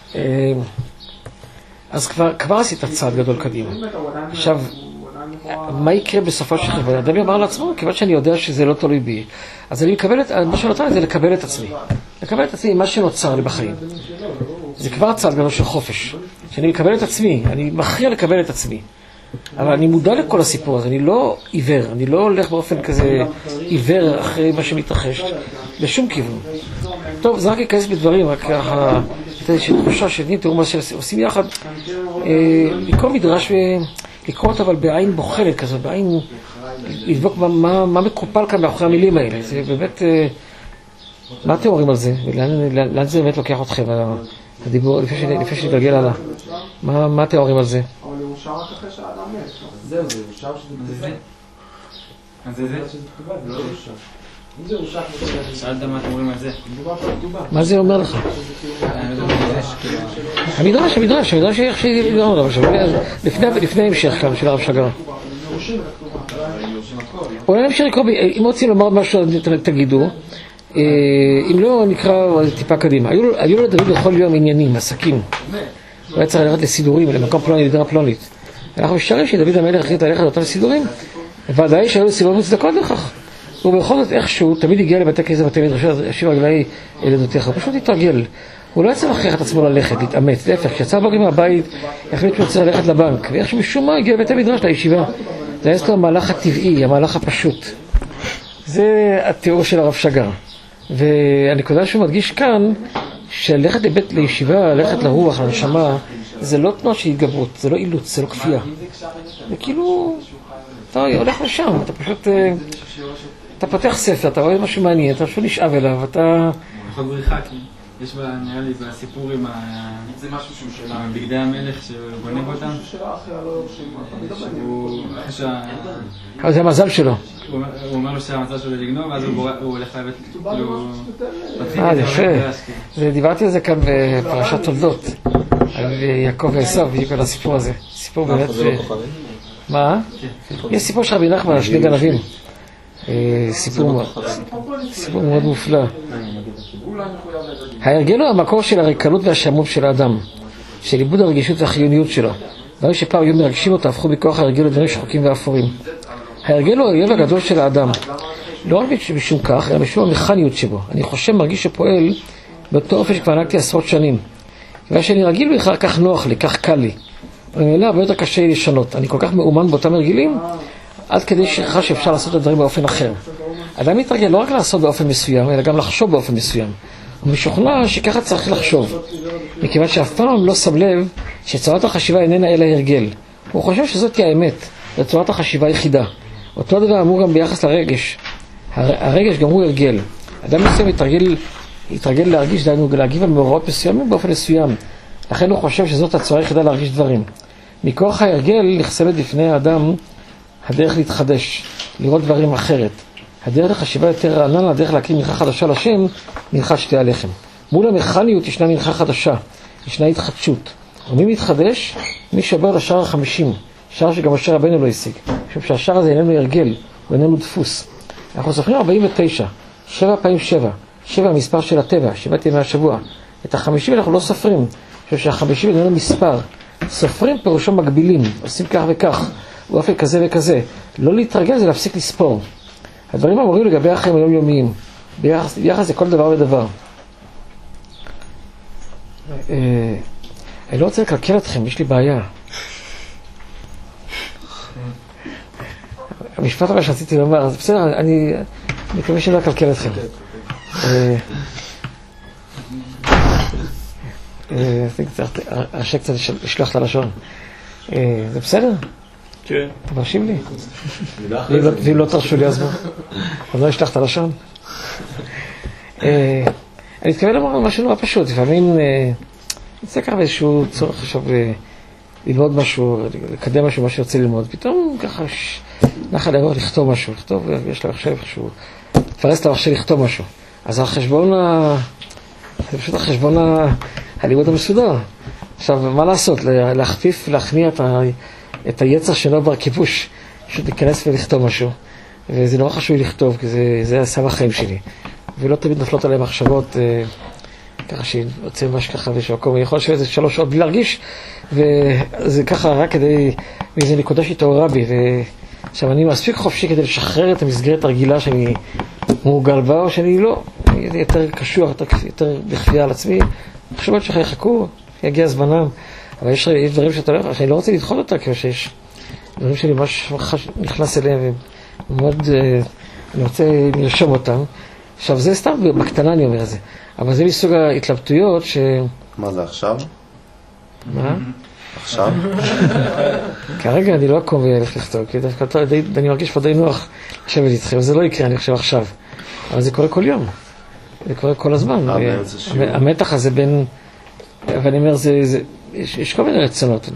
אז כבר, כבר עשית צעד גדול קדימה. עכשיו, מה יקרה בסופו של דבר? אדם יאמר לעצמו, כיוון שאני יודע שזה לא תלוי בי, אז אני מקבל את, מה שנותר לי זה לקבל את עצמי. לקבל את עצמי מה שנוצר לי בחיים. זה כבר צעד גדול של חופש. שאני מקבל את עצמי, אני מכריע לקבל את עצמי. אבל אני מודע לכל הסיפור הזה, אני לא עיוור, אני לא הולך באופן כזה עיוור אחרי מה שמתרחש, לשום כיוון. טוב, זה רק ייכנס בדברים, רק ככה, איזושהי תחושה שני, תראו מה שעושים יחד, לקרוא מדרש, לקרוא אותה אבל בעין בוחלת כזו, בעין, לבדוק מה, מה, מה מקופל כאן מאחורי המילים האלה. זה באמת, מה אתם אומרים על זה? ולאן, לאן זה באמת לוקח אתכם, הדיבור, לפני שנתגלגל הלאה? מה, מה אתם אומרים על זה? אבל הוא שר רק אחרי שהאדם מת. זהו, זה הוא שר שזה זה. אז זה זה? זה לא אושר. אם זה אושר, שאלת מה אתם אומרים על זה. מה זה אומר לך? המדרש, המדרש, המדרש איך שיגרנו לפני המשך כאן של הרב שגר. אולי נמשיך לקרוא, אם רוצים לומר משהו תגידו, אם לא נקרא טיפה קדימה. היו לו לדוד בכל יום עניינים, עסקים. הוא היה צריך ללכת לסידורים, למקום פלוני, לדירה פלונית. אנחנו משערים שדוד המלך החליט ללכת לאותם סידורים, ודאי שהיו לו סיבות מוצדקות לכך. ובכל זאת איכשהו תמיד הגיע לבתי כנסת בתי מדרש, ישיב רגלי ילדותיך, הוא פשוט התרגל. הוא לא יצא להכריח את עצמו ללכת, להתאמץ, להפך, כשיצא בוגרים מהבית, החליט שהוא צריך ללכת לבנק, ואיכשהו משום מה הגיע לבתי מדרש לישיבה. זה היה לו המהלך הטבעי, המהלך הפשוט. זה התיאור של הרב שגר. והנקודה שהוא מדגיש כאן, שללכת לבית לישיבה, ללכת לרוח, לנשמה, זה לא תנועה של התגברות, זה לא אילוץ, זה לא כפייה. זה כאילו, אתה הולך לשם, אתה פשוט, אתה פותח ספר, אתה רואה משהו מעניין, אתה פשוט נשאב אליו, אתה... יכול בריחה, כי יש בה, נראה לי, בסיפור עם בגדי המלך שבונים אותם, שהוא... אבל זה המזל שלו. הוא אומר לו שהמצב שלו לגנוב, ואז הוא הולך לבית, כאילו... אה, יפה. דיברתי על זה כאן בפרשת תולדות, על יעקב ועשיו, בדיוק על הסיפור הזה. סיפור באמת... מה? יש סיפור של רבי נחמן, שני גנבים. סיפור מאוד מופלא. ההרגל הוא המקור של הריקנות והשעמום של האדם, של איבוד הרגישות והחיוניות שלו. דברים שפעם היו מרגשים אותו, הפכו בכוח ההרגל לדברים שחוקים ואפורים. ההרגל הוא ההרגל הגדול של האדם. לא רק משום כך, אלא משום המכניות שבו. אני חושב, מרגיש שפועל באותו אופן שכבר נהגתי עשרות שנים. כיוון שאני רגיל בכלל כך נוח לי, כך קל לי. וממילא הרבה יותר קשה לי לשנות. אני כל כך מאומן באותם הרגילים, עד כדי שכחה שאפשר לעשות את הדברים באופן אחר. אדם מתרגל לא רק לעשות באופן מסוים, אלא גם לחשוב באופן מסוים. הוא משוכנע שככה צריך לחשוב. מכיוון שאף פעם לא שם לב שצורת החשיבה איננה אלא הרגל. הוא חושב שזאת היא האמת, זו צורת החשיבה היחידה. אותו דבר אמור גם ביחס לרגש. הרגש גם הוא הרגל. אדם מסוים יתרגל, יתרגל להרגיש, דיינו, להגיב על מאורעות מסוימים באופן מסוים. לכן הוא חושב שזאת הצורה היחידה להרגיש דברים. מכוח ההרגל נחסמת לפני האדם הדרך להתחדש, לראות דברים אחרת. הדרך לחשיבה יותר רעננה, הדרך להקים מנחה חדשה לשם, מנחת שתי הלחם. מול המכניות ישנה מנחה חדשה, ישנה התחדשות. ומי מתחדש? מי שעובר לשער החמישים, שער שגם משה רבנו לא השיג. משום שהשער הזה איננו הרגל, הוא איננו דפוס. אנחנו סופרים ארבעים ותשע, שבע פעמים שבע, שבע המספר של הטבע, שבעת ימי השבוע. את החמישים אנחנו לא סופרים, משום שהחמישים איננו מספר. סופרים פירושו מגבילים, עושים כך וכך, באופן כזה וכזה. לא להתרגל זה להפסיק לספור. הדברים אמורים לגבי החיים היומיומיים, ביחס, ביחס לכל דבר ודבר. אני לא רוצה לקלקל אתכם, יש לי בעיה. המשפט הבא שרציתי לומר, אז בסדר, אני מקווה שאני לא אקלקל אתכם. הרשה קצת לשלוח את הלשון. זה בסדר? כן. אתה מרשים לי? ואם לא תרשו לי אז מה? אז לא אשלח את הלשון? אני מתכוון לומר משהו נורא פשוט. לפעמים נצא ככה באיזשהו צורך עכשיו ללמוד משהו, לקדם משהו, מה שרוצה ללמוד. פתאום ככה נחל לבוא לכתוב משהו. לכתוב, יש לה מחשב איכשהו, תפרס את המחשב לכתוב משהו. אז החשבון זה פשוט החשבון הלימוד המסודר. עכשיו, מה לעשות? להכפיף, להכניע את, ה, את היצר שלו בר כיבוש, פשוט להיכנס ולכתוב משהו. וזה נורא חשוב לי לכתוב, כי זה, זה עשה בחיים שלי. ולא תמיד נפלות עליהם מחשבות, אה, ככה שיוצא ממש ככה באיזשהו מקום. אני יכול לשבת איזה שלוש שעות בלי להרגיש, וזה ככה רק כדי, מאיזה נקודה שהתעוררה בי. עכשיו, אני מספיק חופשי כדי לשחרר את המסגרת הרגילה שאני מורגל בה, או שאני לא, יותר קשוח, יותר, יותר בכפייה על עצמי. מחשבות שלך יחכו, יגיע זמנם. אבל יש, יש דברים שאתה לא, שאני לא רוצה לדחות אותה, כי שיש דברים שאני ממש נכנס אליהם, ומאוד, אני רוצה לרשום אותם. עכשיו, זה סתם בקטנה אני אומר את זה. אבל זה מסוג ההתלבטויות ש... מה זה עכשיו? מה? עכשיו? כרגע אני לא אקום ואלך לכתוב, כי דווקא אני מרגיש פה די נוח לשבת איתכם, זה לא יקרה, אני חושב עכשיו. אבל זה קורה כל יום. זה קורה כל הזמן. המתח הזה בין... אבל אני אומר, יש כל מיני רצונות.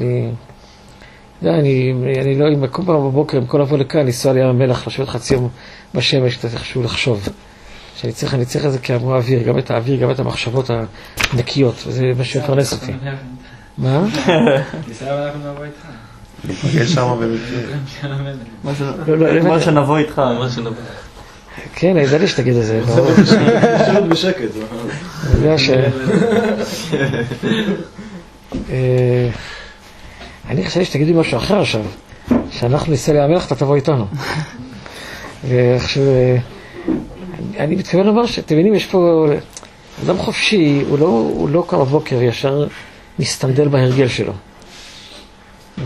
אני לא, אם אקום פעם בבוקר, אם כל לבוא לכאן, לנסוע לים המלח, לשבת חצי יום בשמש, אתה חשוב לחשוב. שאני צריך, אני צריך את זה כאמרו האוויר, גם את האוויר, גם את המחשבות הנקיות, וזה מה שמפרנס אותי. מה? ניסה אנחנו נבוא איתך. נפגש שם במקרה. מה שנבוא איתך. כן, ידע לי שתגיד את זה. פשוט בשקט. אני יודע ש... אני חשבתי שתגיד לי משהו אחר עכשיו, שאנחנו ניסה להמלך, אתה תבוא איתנו. ועכשיו... אני מתכוון לומר שאתם מבינים, יש פה אדם חופשי, הוא לא, הוא לא קם בבוקר ישר מסתנדל בהרגל שלו. ו...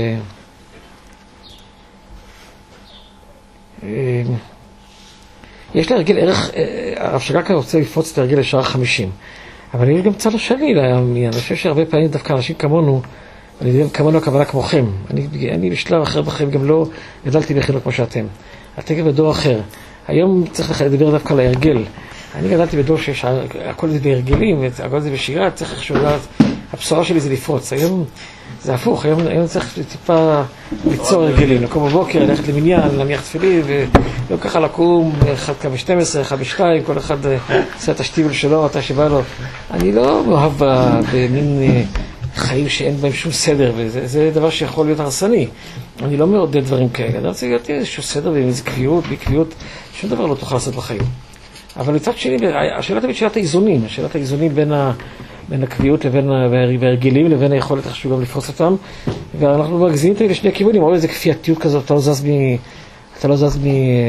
יש להרגל ערך, הרב שג"ר רוצה לפרוץ את ההרגל לשעה חמישים. אבל יש גם צד השני לעניין. אני חושב שהרבה פעמים דווקא אנשים כמונו, אני יודע כמונו הכוונה כמוכם. אני, אני בשלב אחר בחיים גם לא גדלתי בחינוך כמו שאתם. אתם בדור אחר. היום צריך לדבר דווקא על ההרגל. אני גדלתי בדור שיש, הכל זה בהרגלים, הכל זה בשירה, צריך לחשוב, הבשורה שלי זה לפרוץ. היום זה הפוך, היום, היום צריך טיפה ליצור הרגלים, לקום בבוקר, ללכת למניין, להניח תפילין, ולא ככה לקום, אחד כמה שתים עשרה, אחד בשתיים, כל אחד עושה את השטיבל שלו, אתה שבא לו. אני לא מאוהב במין חיים שאין בהם שום סדר, וזה דבר שיכול להיות הרסני. אני לא מעודד דברים כאלה, אני רוצה להיות איזשהו סדר ואיזו קביעות, בקביעות, שום דבר לא תוכל לעשות בחיים. אבל מצד שני, השאלה תמיד שאלת האיזונים, השאלת האיזונים בין, ה, בין הקביעות לבין ההרגלים, לבין היכולת איכשהו גם לפרוס אותם, ואנחנו מגזימים אותם לשני הכיוונים, רואים איזו כפייתיות כזאת, אתה לא זז מ... אתה לא זז מ...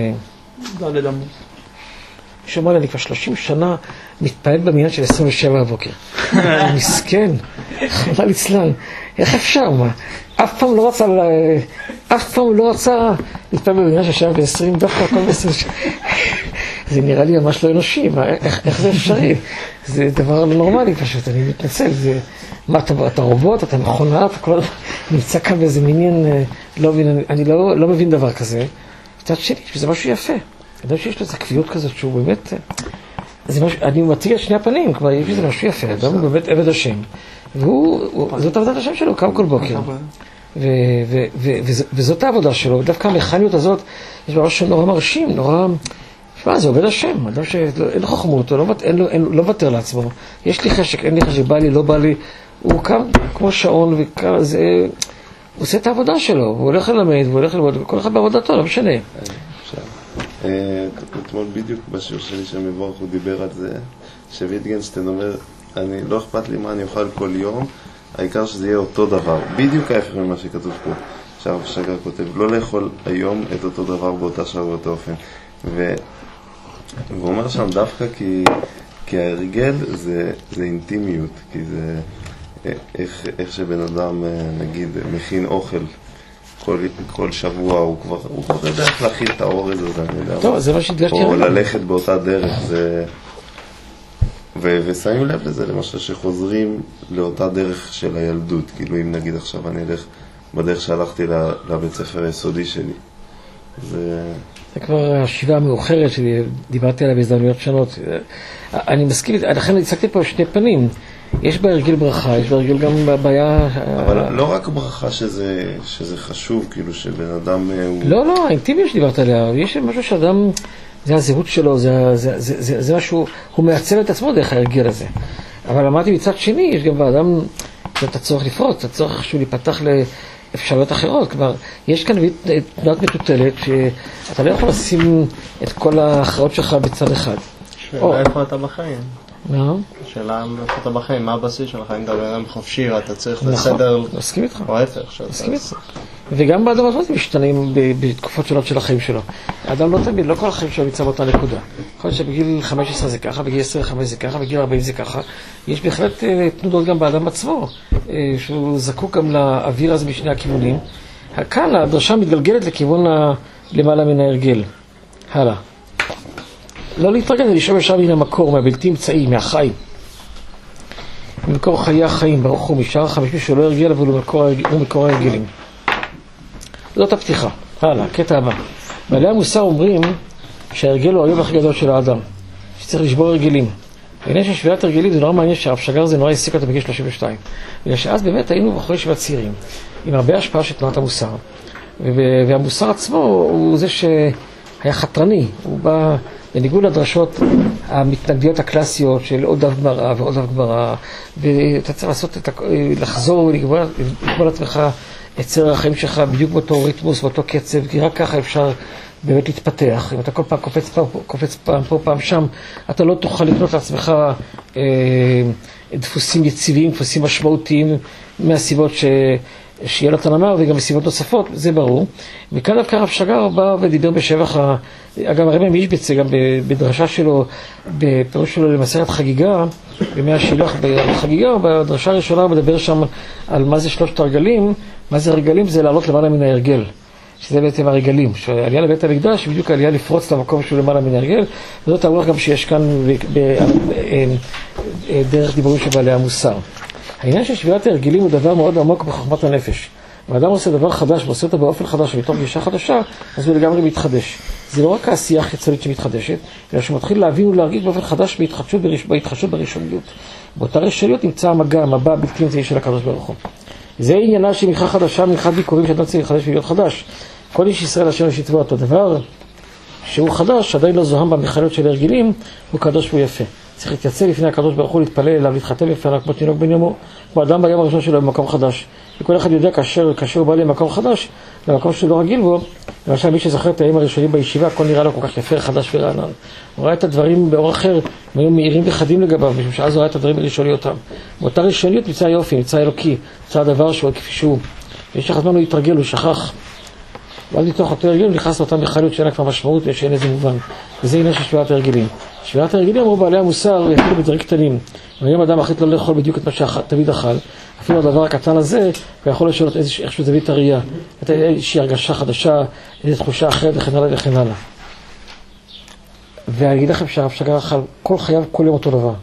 לא לדמות. שאומר לי, אני כבר שלושים שנה מתפעל במניין של עשרים ושבע בבוקר. מסכן, חולה לצלן, איך אפשר, מה? אף פעם לא רצה, אף פעם לא רצה להתפעל במניין של שבע ועשרים, דווקא הכל בעשרים ושבע. זה נראה לי ממש לא אנושי, איך, איך זה אפשרי? זה דבר לא נורמלי פשוט, אני מתנצל, זה... מה, אתה, אתה רובוט, אתה מכונה, אתה כל... נמצא כאן באיזה מניין, לא מבין, אני, אני לא, לא מבין דבר כזה. מצד שני, זה משהו יפה. אני יודע שיש לו איזו קביעות כזאת שהוא באמת... זה משהו, אני מציג את שני הפנים, כבר יש לזה משהו יפה, אדם הוא באמת עבד השם. והוא, זאת עבודת השם שלו, קם כל בוקר. ו, ו, ו, ו, וזאת העבודה שלו, ודווקא המכניות הזאת, יש בה משהו נורא מרשים, נורא... שמה, זה עובד השם, אדם שאין לו חוכמות, לא, אין לו, אין, לא ותר לעצמו. יש לי חשק, אין לי חשק, בא לי, לא בא לי. הוא קם כמו שעון, וכאן, זה... הוא עושה את העבודה שלו, הוא הולך ללמד, הוא הולך ללמד, כל אחד בעבודתו, לא משנה. אתמול בדיוק בשיעור שלי שמבורך הוא דיבר על זה, שוויטגנשטיין אומר, אני לא אכפת לי מה אני אוכל כל יום, העיקר שזה יהיה אותו דבר, בדיוק ההפך ממה שכתוב פה. שהרב שג"ר כותב, לא לאכול היום את אותו דבר באותה שעה ובאותו אופן. ו... והוא אומר שם דווקא כי, כי ההרגל זה, זה אינטימיות, כי זה איך, איך שבן אדם נגיד מכין אוכל כל, כל שבוע, הוא כבר, הוא כבר יודע איך להכין את האורז הזה, אני יודע. טוב, זה מה שהתגשתי. או ללכת באותה דרך, זה... ו, ושמים לב לזה, למשל שחוזרים לאותה דרך של הילדות, כאילו אם נגיד עכשיו אני אלך בדרך שהלכתי לבית ספר היסודי שלי. זה... זה כבר השבעה המאוחרת שדיברתי עליה בהזדמנויות שונות. אני מסכים, לכן הצגתי פה שני פנים. יש בהרגל ברכה, יש בהרגל גם בעיה... אבל לא רק ברכה שזה, שזה חשוב, כאילו שבן אדם הוא... לא, לא, האינטימיות שדיברת עליה. יש משהו שאדם... זה הזהות שלו, זה, זה, זה, זה, זה משהו, הוא מעצב את עצמו דרך ההרגל הזה. אבל אמרתי מצד שני, יש גם באדם, אתה צורך לפרוץ, אתה צורך שהוא להיפתח לאפשרויות אחרות. כלומר, יש כאן תנועת מטוטלת, שאתה לא יכול לשים את כל ההכרעות שלך בצד אחד. שאלה איפה אתה בחיים? מה? שאלה איפה אתה בחיים, מה הבסיס שלך? אם אתה בן חופשי, אתה צריך לסדר... מסכים איתך. או ההפך. מסכים איתך. וגם באדם עצמו משתנים בתקופות שונות של החיים שלו. האדם לא תמיד, לא כל החיים שלו נמצא באותה נקודה. יכול להיות שבגיל חמש עשרה זה ככה, בגיל עשרים וחמש זה ככה, בגיל ארבעים זה ככה. יש בהחלט תנודות גם באדם עצמו, שהוא זקוק גם לאוויר הזה משני הכיוונים. כאן הדרשה מתגלגלת לכיוון למעלה מן ההרגל. הלאה. לא להתרגל, לשאול ישר מן המקור, מהבלתי אמצעי, מהחיים. ממקור חיי החיים, ברוך הוא, משאר החמישי שלא הרגל, אבל הוא מקור ההרגלים. זאת הפתיחה. הלאה, הקטע הבא. בעלי המוסר אומרים שההרגל הוא היום הכי גדול של האדם, שצריך לשבור הרגלים. בעניין של שבירת הרגלים זה נורא מעניין שהרב שגר זה נורא העסיק אותו בגיל שלושים ושתיים. בגלל שאז באמת היינו בחורי ישיבת צעירים, עם הרבה השפעה של תנועת המוסר. והמוסר עצמו הוא זה שהיה חתרני, הוא בא בניגוד לדרשות המתנגדיות הקלאסיות של עוד דף גמרא ועוד דף גמרא, ואתה צריך לעשות את, לחזור ולגמור לעצמך את סדר החיים שלך בדיוק באותו ריתמוס, באותו קצב, כי רק ככה אפשר באמת להתפתח. אם אתה כל פעם קופץ פעם, קופץ פעם פה, פעם שם, אתה לא תוכל לקנות לעצמך אה, דפוסים יציבים, דפוסים משמעותיים מהסיבות ש... שיהיה לתן אמר וגם מסיבות נוספות, זה ברור. וכאן דווקא הרב שגר בא ודיבר בשבח, ה... אגב הרבי מישבץ גם בדרשה שלו, בפירוש שלו למסכת חגיגה, בימי השילוח בחגיגה, בדרשה הראשונה הוא מדבר שם על מה זה שלושת הרגלים. מה זה הרגלים? זה לעלות למעלה מן ההרגל, שזה בעצם הרגלים, שהעלייה לבית המקדש היא בדיוק העלייה לפרוץ למקום שהוא למעלה מן ההרגל, וזאת הרוח גם שיש כאן דרך דיבורים של בעלי המוסר. העניין של שבירת ההרגלים הוא דבר מאוד עמוק בחוכמת הנפש. אם האדם עושה דבר חדש ועושה אותו באופן חדש ומתוך גישה חדשה, אז הוא לגמרי מתחדש. זה לא רק העשייה החיצונית שמתחדשת, אלא שהוא מתחיל להבין ולהרגיש באופן חדש בהתחדשות, בהתחדשות בראשוניות. באותה ראשוניות נמצא המגע, המבע הבלתי אמצעי של הקדוש ברוך הוא. זה עניינה של מנחה חדשה, מנחת ביקורים שאדם צריך לחדש ולהיות חדש. כל איש ישראל אשר ישתבע אותו דבר שהוא חדש, עדיין לא זוהם במכליות של הרגלים, הוא קדוש והוא יפה. צריך להתייצב לפני הקדוש ברוך הוא, להתפלל אליו, להתחתן לפניו כמו תינוק בן יומו, כמו אדם ביום הראשון שלו במקום חדש. וכל אחד יודע כאשר, כאשר הוא בא למקום חדש, למקום שהוא לא רגיל בו, למשל מי שזוכר את הימים הראשונים בישיבה, הכל נראה לו כל כך יפה, חדש ורענן. הוא ראה את הדברים באור אחר, הם היו מהירים וחדים לגביו, משום שאז הוא ראה את הדברים בראשוניותם. באותה ראשוניות נמצא היופי, נמצא אלוקי, נמצא הדבר שהוא כפי שהוא. ויש לך זמן הוא יתרגל, הוא שכח. ואז מתוך אותו הרגל נכנס לאותה מכליות שאין לה כבר משמעות ושאין איזה מובן. וזה עניין של שבירת ההרגלים. שבירת ההרגלים אמרו בעלי המוסר, אפילו בדברים קטנים. והיום אדם החליט לא לאכול בדיוק את מה שתמיד אכל. אפילו הדבר הקטן הזה, הוא יכול לשאול איזשהו זווית הראייה, איזושהי הרגשה חדשה, איזו תחושה אחרת וכן הלאה וכן הלאה. ואני אגיד לכם שהרב שגר אכל כל חייו, כל יום אותו דבר.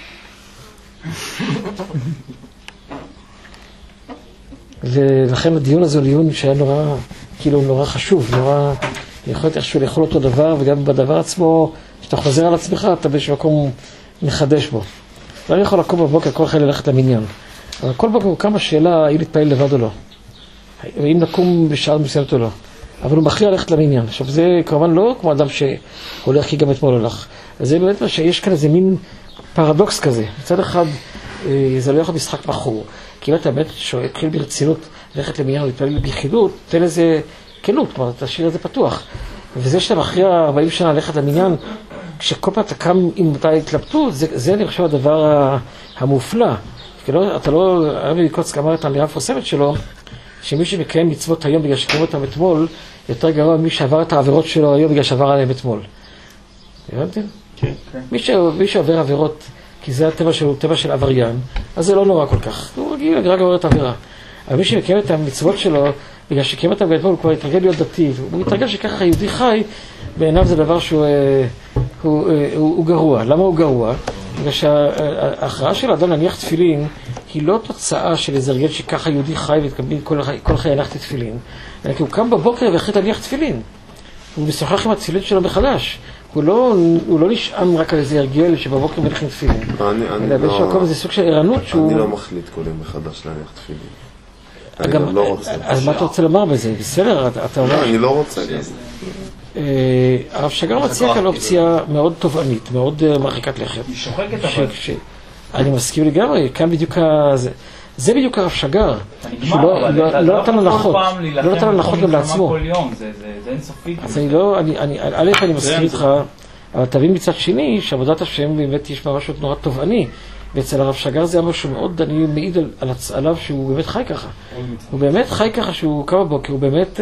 ולכן הדיון הזה הוא דיון שהיה נורא, כאילו נורא חשוב, נורא, יכול להיות איכשהו לאכול אותו דבר, וגם בדבר עצמו, כשאתה חוזר על עצמך, אתה באיזשהו מקום מחדש בו. לא יכול לקום בבוקר, כל חייל ללכת למניין. אבל כל בוקר הוא קם השאלה, האם להתפעל לבד או לא. האם לקום בשעה מסוימת או לא. אבל הוא מכריע ללכת למניין. עכשיו זה כמובן לא כמו אדם שהולך כי גם אתמול הולך. אז זה באמת מה שיש כאן איזה מין פרדוקס כזה. מצד אחד, זה לא יכול משחק בחור. כי אם אתה באמת שואל ברצינות ללכת למניין ולהתפעל ביחידות, תן איזה כנות, כלומר, תשאיר את זה פתוח. וזה שאתה מכריע ארבעים שנה ללכת למניין, כשכל פעם אתה קם עם אותה התלבטות, זה, זה אני חושב הדבר המופלא. כי לא, אתה לא, הרבי קוצק אמר את האמירה המפורסמת שלו, שמי שמקיים מצוות היום בגלל שקיים אותם אתמול, יותר גרוע ממי שעבר את העבירות שלו היום בגלל שעבר עליהם אתמול. הבנתם? כן. מי, ש, מי שעובר עבירות, כי זה הטבע של, טבע של עבריין, אז זה לא נורא כל כך. הוא רגיל, רק עובר את העבירה. אבל מי שמקיים את המצוות שלו, בגלל שקיים אותם אתמול, הוא כבר יתרגל להיות דתי. הוא יתרגל שככה היהודי חי, בעיניו זה דבר שהוא הוא, הוא, הוא, הוא גרוע. למה הוא גרוע? בגלל שההכרעה של האדם להניח תפילין היא לא תוצאה של איזה הרגל שככה יהודי חי ותקבל כל, כל חי הנחתי תפילין, אלא כי הוא קם בבוקר והחליט להניח תפילין. הוא משוחח עם התפילין שלו מחדש. הוא לא, הוא לא נשען רק על איזה הרגל שבבוקר מניחים תפילין. אלא באיזשהו מקום זה סוג של ערנות שהוא... אני לא מחליט כל יום מחדש להניח תפילין. אני גם לא רוצה. אז מה אתה רוצה לומר בזה? בסדר, אתה אומר... לא, אני לא רוצה. הרב שגר מציע כאן אופציה מאוד תובענית, מאוד מרחיקת לכת. היא שוחקת אבל. אני מסכים לגמרי, כאן בדיוק זה. זה בדיוק הרב שגר, לא נתן הנחות, לא נתן הנחות גם לעצמו. זה אינסופי. אז אני לא, א' אני מסכים איתך, אבל תבין מצד שני שעבודת השם באמת יש בה משהו נורא תובעני, ואצל הרב שגר זה היה משהו מאוד, אני מעיד עליו שהוא באמת חי ככה. הוא באמת חי ככה שהוא קם בבוקר, הוא באמת...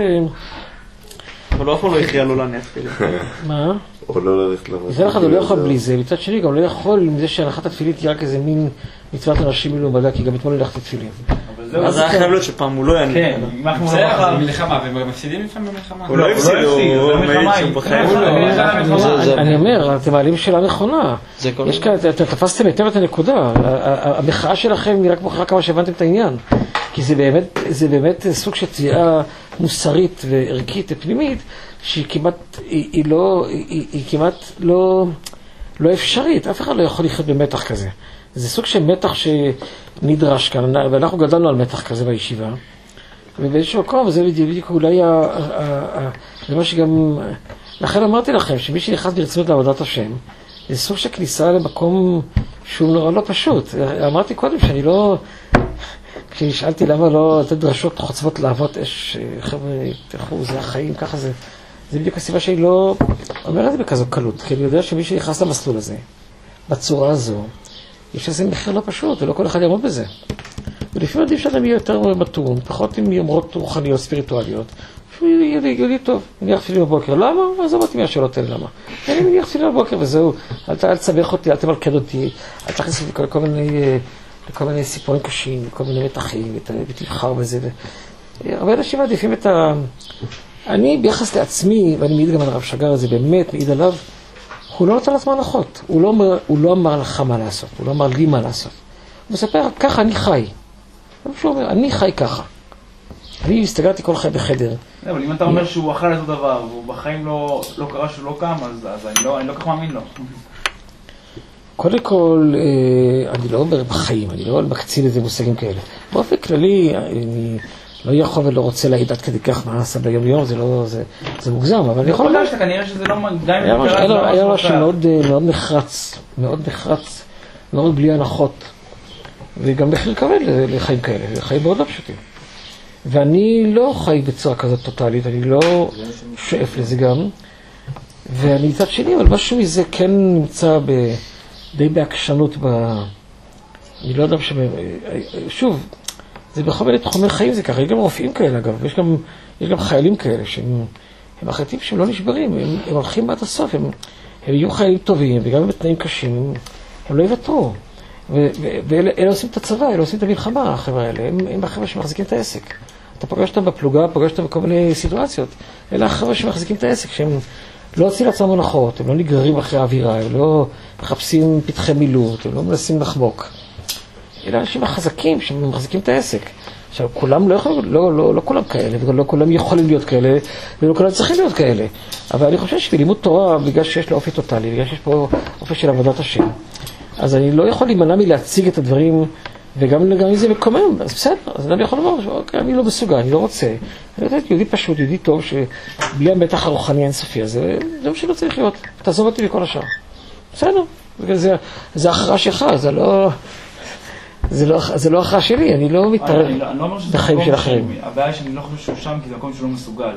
אבל לא יכול להכריע לא להניח תפילין. מה? או לא ללכת למסגרת. זה אחד, הוא לא יכול בלי זה. מצד שני, גם לא יכול עם זה שהנחת התפילין תהיה רק איזה מין מצוות אנשים מלומדה, כי גם אתמול הלכתי תפילין. אז זה היה חייב להיות שפעם הוא לא יניח. כן, זה זה מלחמה, והם מפסידים לפעמים במלחמה. הוא לא הפסיד, הוא מעיד שם בחיים. אני אומר, אתם מעלים שאלה נכונה. יש כאן, אתם תפסתם היטב את הנקודה. המחאה שלכם היא רק מוכרחה כמה שהבנתם את העניין. כי זה באמת, זה באמת סוג של תביעה מוסרית וערכית ופנימית, שהיא כמעט, היא, היא לא, היא, היא כמעט לא, לא אפשרית. אף אחד לא יכול לחיות במתח כזה. זה סוג של מתח שנדרש כאן, ואנחנו גדלנו על מתח כזה בישיבה. ובאיזשהו מקום, זה בדיוק אולי, זה מה שגם, לכן אמרתי לכם, שמי שנכנס ברצינות לעבודת השם, זה סוג של כניסה למקום שהוא נורא לא פשוט. אמרתי קודם שאני לא, כשנשאלתי למה לא לתת דרשות חוצבות לעבוד אש, חבר'ה, תלכו, זה החיים, ככה זה, זה בדיוק הסיבה שאני לא אומר את זה בכזו קלות, כי אני יודע שמי שנכנס למסלול הזה, בצורה הזו, יש איזה מחיר לא פשוט, ולא כל אחד יעמוד בזה. ולפעמים עדיף שאדם יהיה יותר מתון, פחות עם יומרות רוחניות, ספיריטואליות, שהוא יהיה לי טוב, אני אניח תפילין בבוקר. למה? אז אמרתי מהשאלות האלה, למה? אני מניח תפילין בבוקר וזהו, אל תסבך אותי, אל תמלכד אותי, אל תכניס לי כל מיני, כל מיני סיפורים קשים, כל מיני מתחים, ותבחר בזה. הרבה אנשים מעדיפים את ה... אני ביחס לעצמי, ואני מעיד גם על הרב שגר הזה, באמת מעיד עליו, הוא לא נותן לעצמו הנחות, הוא לא אומר, הוא לא אמר לך מה לעשות, הוא לא אמר לי מה לעשות. הוא מספר, ככה אני חי. הוא אומר, אני חי ככה. אני הסתגרתי כל חי בחדר. אבל אם אתה אומר שהוא אכל את הדבר, והוא בחיים לא קרה שהוא לא קם, אז אני לא כך מאמין לו. קודם כל, אני לא אומר בחיים, אני לא מקצין איזה מושגים כאלה. באופן כללי, אני לא יכול ולא רוצה להעיד עד כדי כך מה עשה ביום יום, זה לא, זה מוגזם, אבל אני יכול לומר... כנראה שזה לא... היה משהו מאוד נחרץ, מאוד נחרץ, מאוד בלי הנחות, וגם מחיר כבד לחיים כאלה, לחיים מאוד לא פשוטים. ואני לא חי בצורה כזאת טוטלית, אני לא שואף לזה גם, ואני מצד שני, אבל משהו מזה כן נמצא די בעקשנות ב... אני לא יודע ש... שוב, זה בכל מיני תחומי חיים זה ככה, יש גם רופאים כאלה אגב, יש גם, יש גם חיילים כאלה שהם הם החלטים שהם לא נשברים, הם, הם הולכים עד הסוף, הם, הם יהיו חיילים טובים, וגם בתנאים קשים, הם, הם לא יוותרו. ואלה עושים את הצבא, אלה עושים את המלחמה, החבר'ה האלה, הם, הם החבר'ה שמחזיקים את העסק. אתה פוגש אותם בפלוגה, פוגש אותם בכל מיני סיטואציות. אלה החבר'ה שמחזיקים את העסק, שהם לא עושים לעצמם הנחות, הם לא נגררים אחרי האווירה, הם לא מחפשים פתחי מילוט, הם לא מנסים לחמוק. אלה האנשים החזקים שמחזיקים את העסק. עכשיו, כולם לא יכולים, לא, לא, לא כולם כאלה, וגם לא כולם יכולים להיות כאלה, ולא כולם צריכים להיות כאלה. אבל אני חושב שבלימוד תורה, בגלל שיש לה אופי טוטלי, בגלל שיש פה אופי של עבודת השם, אז אני לא יכול להימנע מלהציג את הדברים, וגם אם זה מקומם, אז בסדר, אז אני יכול לומר, אוקיי, אני לא מסוגל, אני לא רוצה. אני יודע, יהודי פשוט, יהודי טוב, שבלי המתח הרוחני האינסופי הזה, זה מה שלא צריך להיות, תעזוב אותי מכל השאר. בסדר, זה, זה הכרעה שלך, זה לא... זה לא, זה לא הכרעה שלי, אני לא מתערב בחיים של אחרים. הבעיה היא שאני לא חושב שהוא שם, כי זה מקום שהוא לא מסוגל.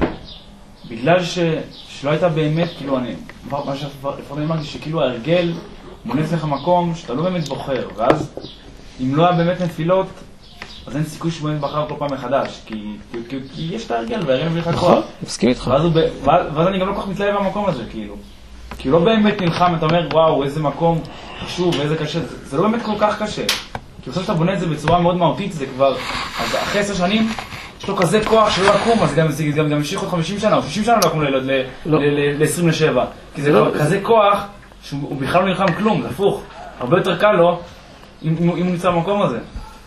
בגלל ש, שלא הייתה באמת, כאילו, אני, מה שלפחות אני אמרתי, שכאילו ההרגל מונף לך מקום שאתה לא באמת בוחר, ואז אם לא היה באמת נפילות, אז אין סיכוי שהוא באמת בחר כל פעם מחדש, כי, כי, כי יש את ההרגל, וההרגל מביא לך כוח. מסכים איתך. ואז, ואז, ואז אני גם לא כל כך מתלהב במקום הזה, כאילו. כי לא באמת נלחם, אתה אומר, וואו, איזה מקום חשוב, ואיזה קשה, זה, זה לא באמת כל כך קשה. כי בסוף שאתה בונה את זה בצורה מאוד מהותית, זה כבר, אז אחרי עשר שנים, יש לו כזה כוח שלא לקום, אז גם, גם, גם ימשיך עוד חמישים שנה, או שישים שנה לא לקום ל-עשרים ושבע. כי זה כזה כוח, שהוא בכלל לא נלחם כלום, זה הפוך. הרבה יותר קל לו, אם, אם הוא נמצא במקום הזה.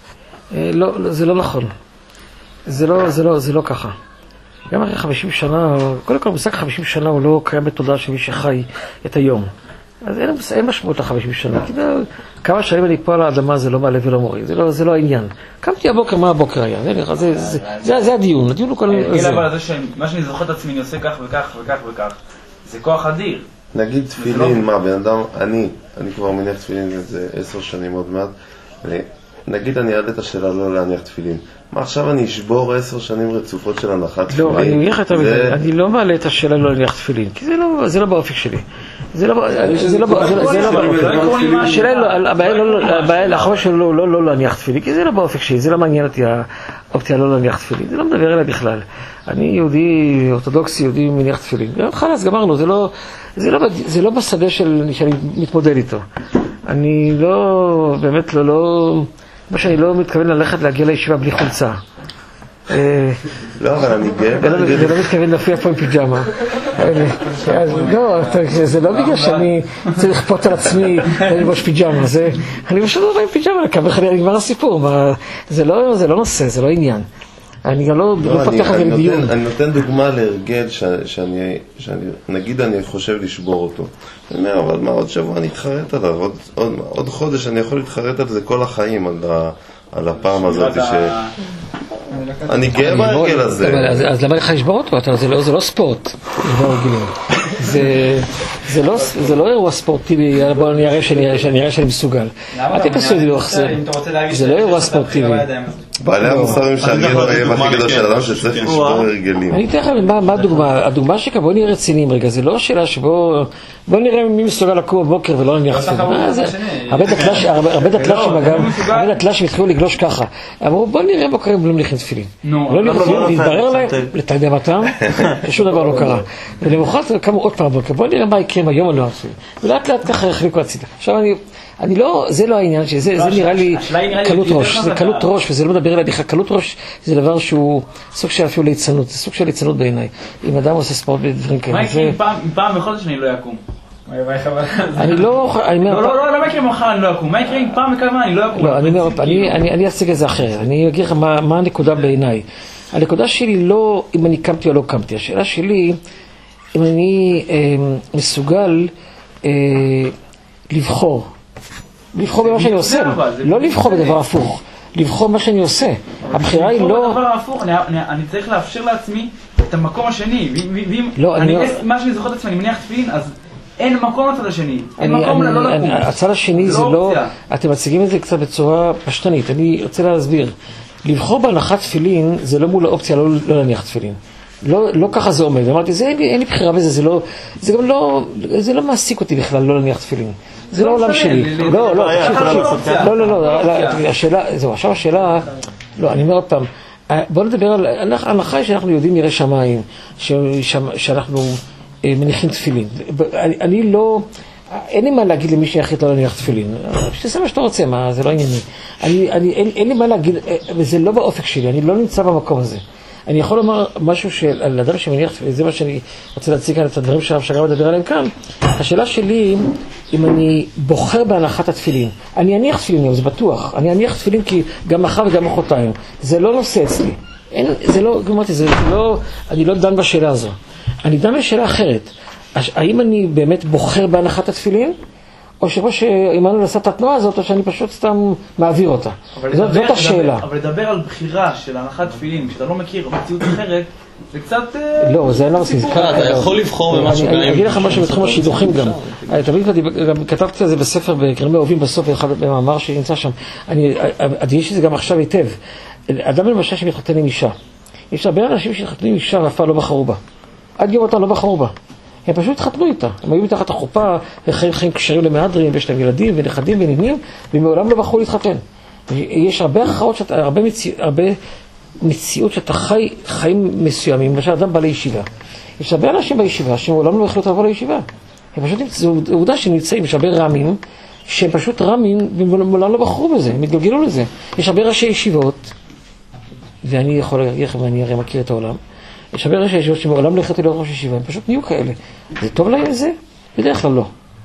לא, זה לא נכון. זה לא, זה לא, זה לא ככה. גם אחרי חמישים שנה, קודם כל מושג חמישים שנה הוא לא קיים בתודעה של מי שחי את היום. אז אין, אין משמעות ל-חמישים שנה, כי כמה שנים אני פה על האדמה זה לא מעלה ולא מוריד, זה לא, זה לא העניין. קמתי הבוקר, מה הבוקר היה? זה, זה, זה, זה, זה, זה הדיון, הדיון הוא כל זה. אבל זה שמה שאני זוכר את עצמי, אני עושה כך וכך וכך וכך, זה כוח אדיר. נגיד תפילין, מה, בן אדם, אני, אני כבר מניח תפילין זה עשר שנים עוד מעט, נגיד אני אעלה את השאלה לא להניח תפילין. מה עכשיו אני אשבור עשר שנים רצופות של הנחת תפילין? לא, אני אניח את זה, אני לא מעלה את השאלה לא להניח תפילין, כי זה לא באופק שלי. זה לא, זה לא, זה לא באופק. השאלה לא, הבעיה לאחרונה שלו לא, לא להניח תפילין, כי זה לא באופק שלי, זה לא מעניין אותי האופציה לא להניח תפילין, זה לא מדבר אליי בכלל. אני יהודי אורתודוקסי, יהודי מניח תפילין. חלאס, גמרנו, זה לא, זה לא, זה לא בשדה של, שאני מתמודד איתו. אני לא, באמת לא, לא, מה שאני לא מתכוון ללכת להגיע לישיבה בלי חולצה. לא, אבל אני גאה. זה לא מתכוון להופיע פה עם פיג'מה. לא, זה לא בגלל שאני צריך לכפות על עצמי ללבוש פיג'מה. אני פשוט לא רואה עם פיג'מה, ככה נגמר הסיפור. זה לא נושא, זה לא עניין. אני גם לא פותח את זה לדיון. אני נותן דוגמה להרגל שאני, נגיד אני חושב לשבור אותו. אני אומר, אבל מה, עוד שבוע אני אתחרט עליו, עוד חודש אני יכול להתחרט על זה כל החיים, על הפעם הזאת ש... אני גאה בהרגל הזה. אז למה לך לשבור אותו? זה לא ספורט, לשבור רגילים. זה לא אירוע ספורטיבי, בואו נראה שאני מסוגל. אתם תעשו את זה לא אחזר. זה לא אירוע ספורטיבי. בעלי המוסרים שהרגל הרעב הכי גדול של אדם שצריך לשבור הרגלים. אני אתן לכם מה הדוגמה. הדוגמה שכאן, בואו נהיה רציניים רגע. זה לא שאלה שבואו... בואו נראה מי מסוגל לקום בבוקר ולא נניח תפילין. הרבה דתל"שים התחילו לגלוש ככה. אמרו בואו נראה מה קורה אם לא מניחים תפילין. לא להתברר להם, לתדהמתם, ששום דבר לא קרה. ולמחרת קמו עוד פעם בבוקר. בואו נראה מה יקרה היום או לא עשו. ולאט לאט ככה יחליקו הצידה. עכשיו אני... אני לא, זה לא העניין שלי, זה נראה לי קלות ראש, זה קלות ראש, וזה לא מדבר אליי בכלל, קלות ראש זה דבר שהוא סוג של אפילו ליצנות, זה סוג של ליצנות בעיניי, אם אדם עושה ספורט בדברים כאלה. מה יקרה אם פעם בחודש אני לא יקום? אני לא... לא, לא, לא יקרה מחר אני לא יקום, מה יקרה אם פעם בכמה אני לא יקום? לא, אני אומר, אני אציג את זה אחרת, אני אגיד לך מה הנקודה בעיניי. הנקודה שלי לא אם אני קמתי או לא קמתי, השאלה שלי אם אני מסוגל לבחור. לבחור במה שאני עושה, לא לבחור בדבר הפוך, לבחור במה שאני עושה. הבחירה היא לא... לבחור בדבר הפוך, אני צריך לאפשר לעצמי את המקום השני. מה שאני זוכר את עצמי, אני מניח תפילין, אז אין מקום לצד השני. אין מקום לא לקום. הצד השני זה לא... אתם מציגים את זה קצת בצורה פשטנית. אני רוצה להסביר. לבחור בהנחת תפילין זה לא מול האופציה לא להניח תפילין. לא, לא ככה זה עומד. אמרתי, זה, אין לי בחירה בזה, זה לא, זה גם לא, זה לא מעסיק אותי בכלל, לא להניח תפילין. זה לא עולם שלי. לא, לא, לא, לא, לא, השאלה, זהו, עכשיו השאלה, לא, אני אומר עוד פעם, בואו נדבר על, ההנחה שאנחנו יודעים ירא שמיים, שאנחנו מניחים תפילין. אני לא, אין לי מה להגיד למי שיחליט לא להניח תפילין. שתעשה מה שאתה רוצה, מה, זה לא ענייני. אין לי מה להגיד, וזה לא באופק שלי, אני לא נמצא במקום הזה. אני יכול לומר משהו על אדם שמניח, וזה מה שאני רוצה להציג כאן את הדברים שגם מדבר עליהם כאן. השאלה שלי, אם אני בוחר בהנחת התפילין, אני אניח תפילין, זה בטוח. אני אניח תפילין כי גם מחר וגם מחרתיים. זה לא נושא אצלי. אין, זה לא, אמרתי, זה לא, אני לא דן בשאלה הזו. אני דן בשאלה אחרת. האם אני באמת בוחר בהנחת התפילין? או שפה שאימנו לעשות את התנועה הזאת, או שאני פשוט סתם מעביר אותה. זאת, זאת השאלה. אבל לדבר על בחירה של הנחת תפילין, כשאתה לא מכיר מציאות אחרת, זה קצת... לא, זה לא מספיק. אתה יכול לבחור במשהו קיים. אני אגיד לך משהו בתחום השידוכים גם. תמיד כתבתי על זה בספר בקרמי אוהבים בסוף, אחד במאמר שנמצא שם. אני אדגיש את זה גם עכשיו היטב. אדם למשל שמתחתן עם אישה. יש הרבה אנשים שמתחתנים עם אישה ואף פעם לא בחרו בה. עד יום אותם לא בחרו בה. הם פשוט התחתנו איתה. הם היו מתחת החופה, וחיים חיים קשרים למהדרין, ויש להם ילדים ונכדים ונינים, ומעולם לא בחרו להתחתן. יש הרבה הכרעות, הרבה, מציא, הרבה מציאות שאתה חי חיים מסוימים, למשל אדם בא לישיבה. יש הרבה אנשים בישיבה שמעולם לא החליטו לבוא לישיבה. הם פשוט, זו עובדה שנמצאים, יש הרבה רמים, שהם פשוט רמים, ומעולם לא בחרו בזה, הם מתגלגלו לזה. יש הרבה ראשי ישיבות, ואני יכול להגיד לכם, ואני הרי מכיר את העולם, יש הרבה ראשי ישיבות שמעולם לא החליטו להיות ראש ישיבה, הם פשוט נהיו כאלה. זה טוב להם זה? בדרך כלל לא.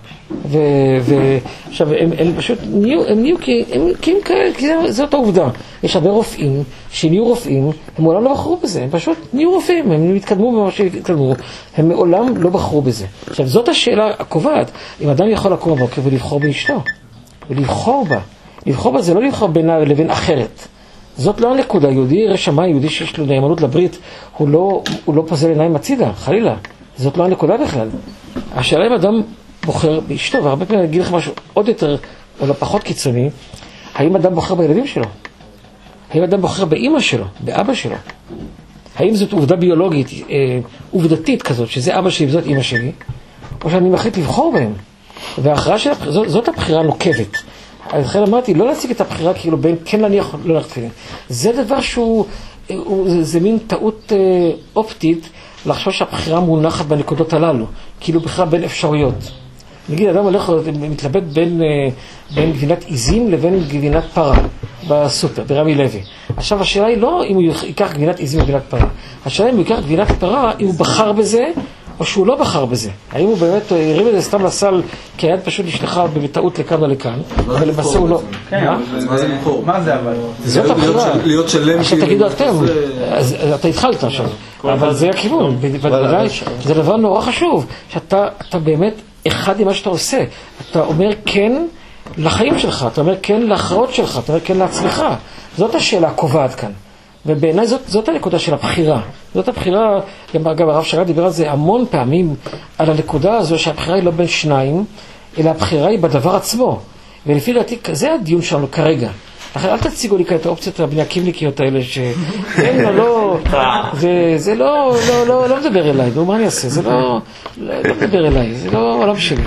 ועכשיו, הם פשוט נהיו, הם נהיו כי הם כאלה, כי זאת העובדה. יש הרבה רופאים שנהיו רופאים, הם מעולם לא בחרו בזה, הם פשוט נהיו רופאים, הם התקדמו במה שהתקדמו, הם מעולם לא בחרו בזה. עכשיו, זאת השאלה הקובעת, אם אדם יכול לקום בבוקר ולבחור באשתו, ולבחור בה. לבחור בה זה לא לבחור בינה לבין אחרת. זאת לא הנקודה. יהודי ירא שמיים, יהודי שיש לו נאמנות לברית, הוא לא, הוא לא פוזל עיניים הצידה, חלילה. זאת לא הנקודה בכלל. השאלה אם אדם בוחר באשתו, והרבה פעמים אני אגיד לך משהו עוד יותר, או לא פחות קיצוני, האם אדם בוחר בילדים שלו? האם אדם בוחר באמא שלו, באבא שלו? האם זאת עובדה ביולוגית, אה, עובדתית כזאת, שזה אבא שלי וזאת אמא שלי, או שאני מחליט לבחור בהם? והאחריה של הבחירה, זאת, זאת הבחירה הנוקבת. לכן אמרתי, לא להציג את הבחירה כאילו בין כן להניח, לא להניח תפילין. זה דבר שהוא, הוא, זה, זה מין טעות אה, אופטית, לחשוב שהבחירה מונחת בנקודות הללו, כאילו בחירה בין אפשרויות. נגיד, אדם הולך, מתלבט בין, בין גבינת עיזים לבין גבינת פרה בסופר, ברמי לוי. עכשיו, השאלה היא לא אם הוא ייקח גבינת עיזים או גבינת פרה. השאלה אם הוא ייקח גבינת פרה, אם הוא בחר בזה, או שהוא לא בחר בזה. האם הוא באמת הרים את זה סתם לסל, כי היד פשוט נשלחה בטעות לכאן או לכאן, ולמעשה הוא לא... מה זה לבחור? מה זה אבל? זאת הבחירה. להיות שלם כאילו... שתגידו אתם, אז אתה התחלת עכשיו. אבל זה הכיוון. זה דבר נורא חשוב, שאתה באמת אחד עם מה שאתה עושה. אתה אומר כן לחיים שלך, אתה אומר כן להכרעות שלך, אתה אומר כן לעצמך. זאת השאלה הקובעת כאן. ובעיניי זאת, זאת הנקודה של הבחירה. זאת הבחירה, גם אגב הרב שרת דיבר על זה המון פעמים, על הנקודה הזו שהבחירה היא לא בין שניים, אלא הבחירה היא בדבר עצמו. ולפי דעתי, זה הדיון שלנו כרגע. לכן אל תציגו לי כאן את האופציות הבניאקיבליקיות האלה, שאין, לא, זה, זה לא, לא, לא, לא מדבר אליי, נו, מה אני אעשה? זה לא, לא מדבר אליי, זה לא עולם שלי.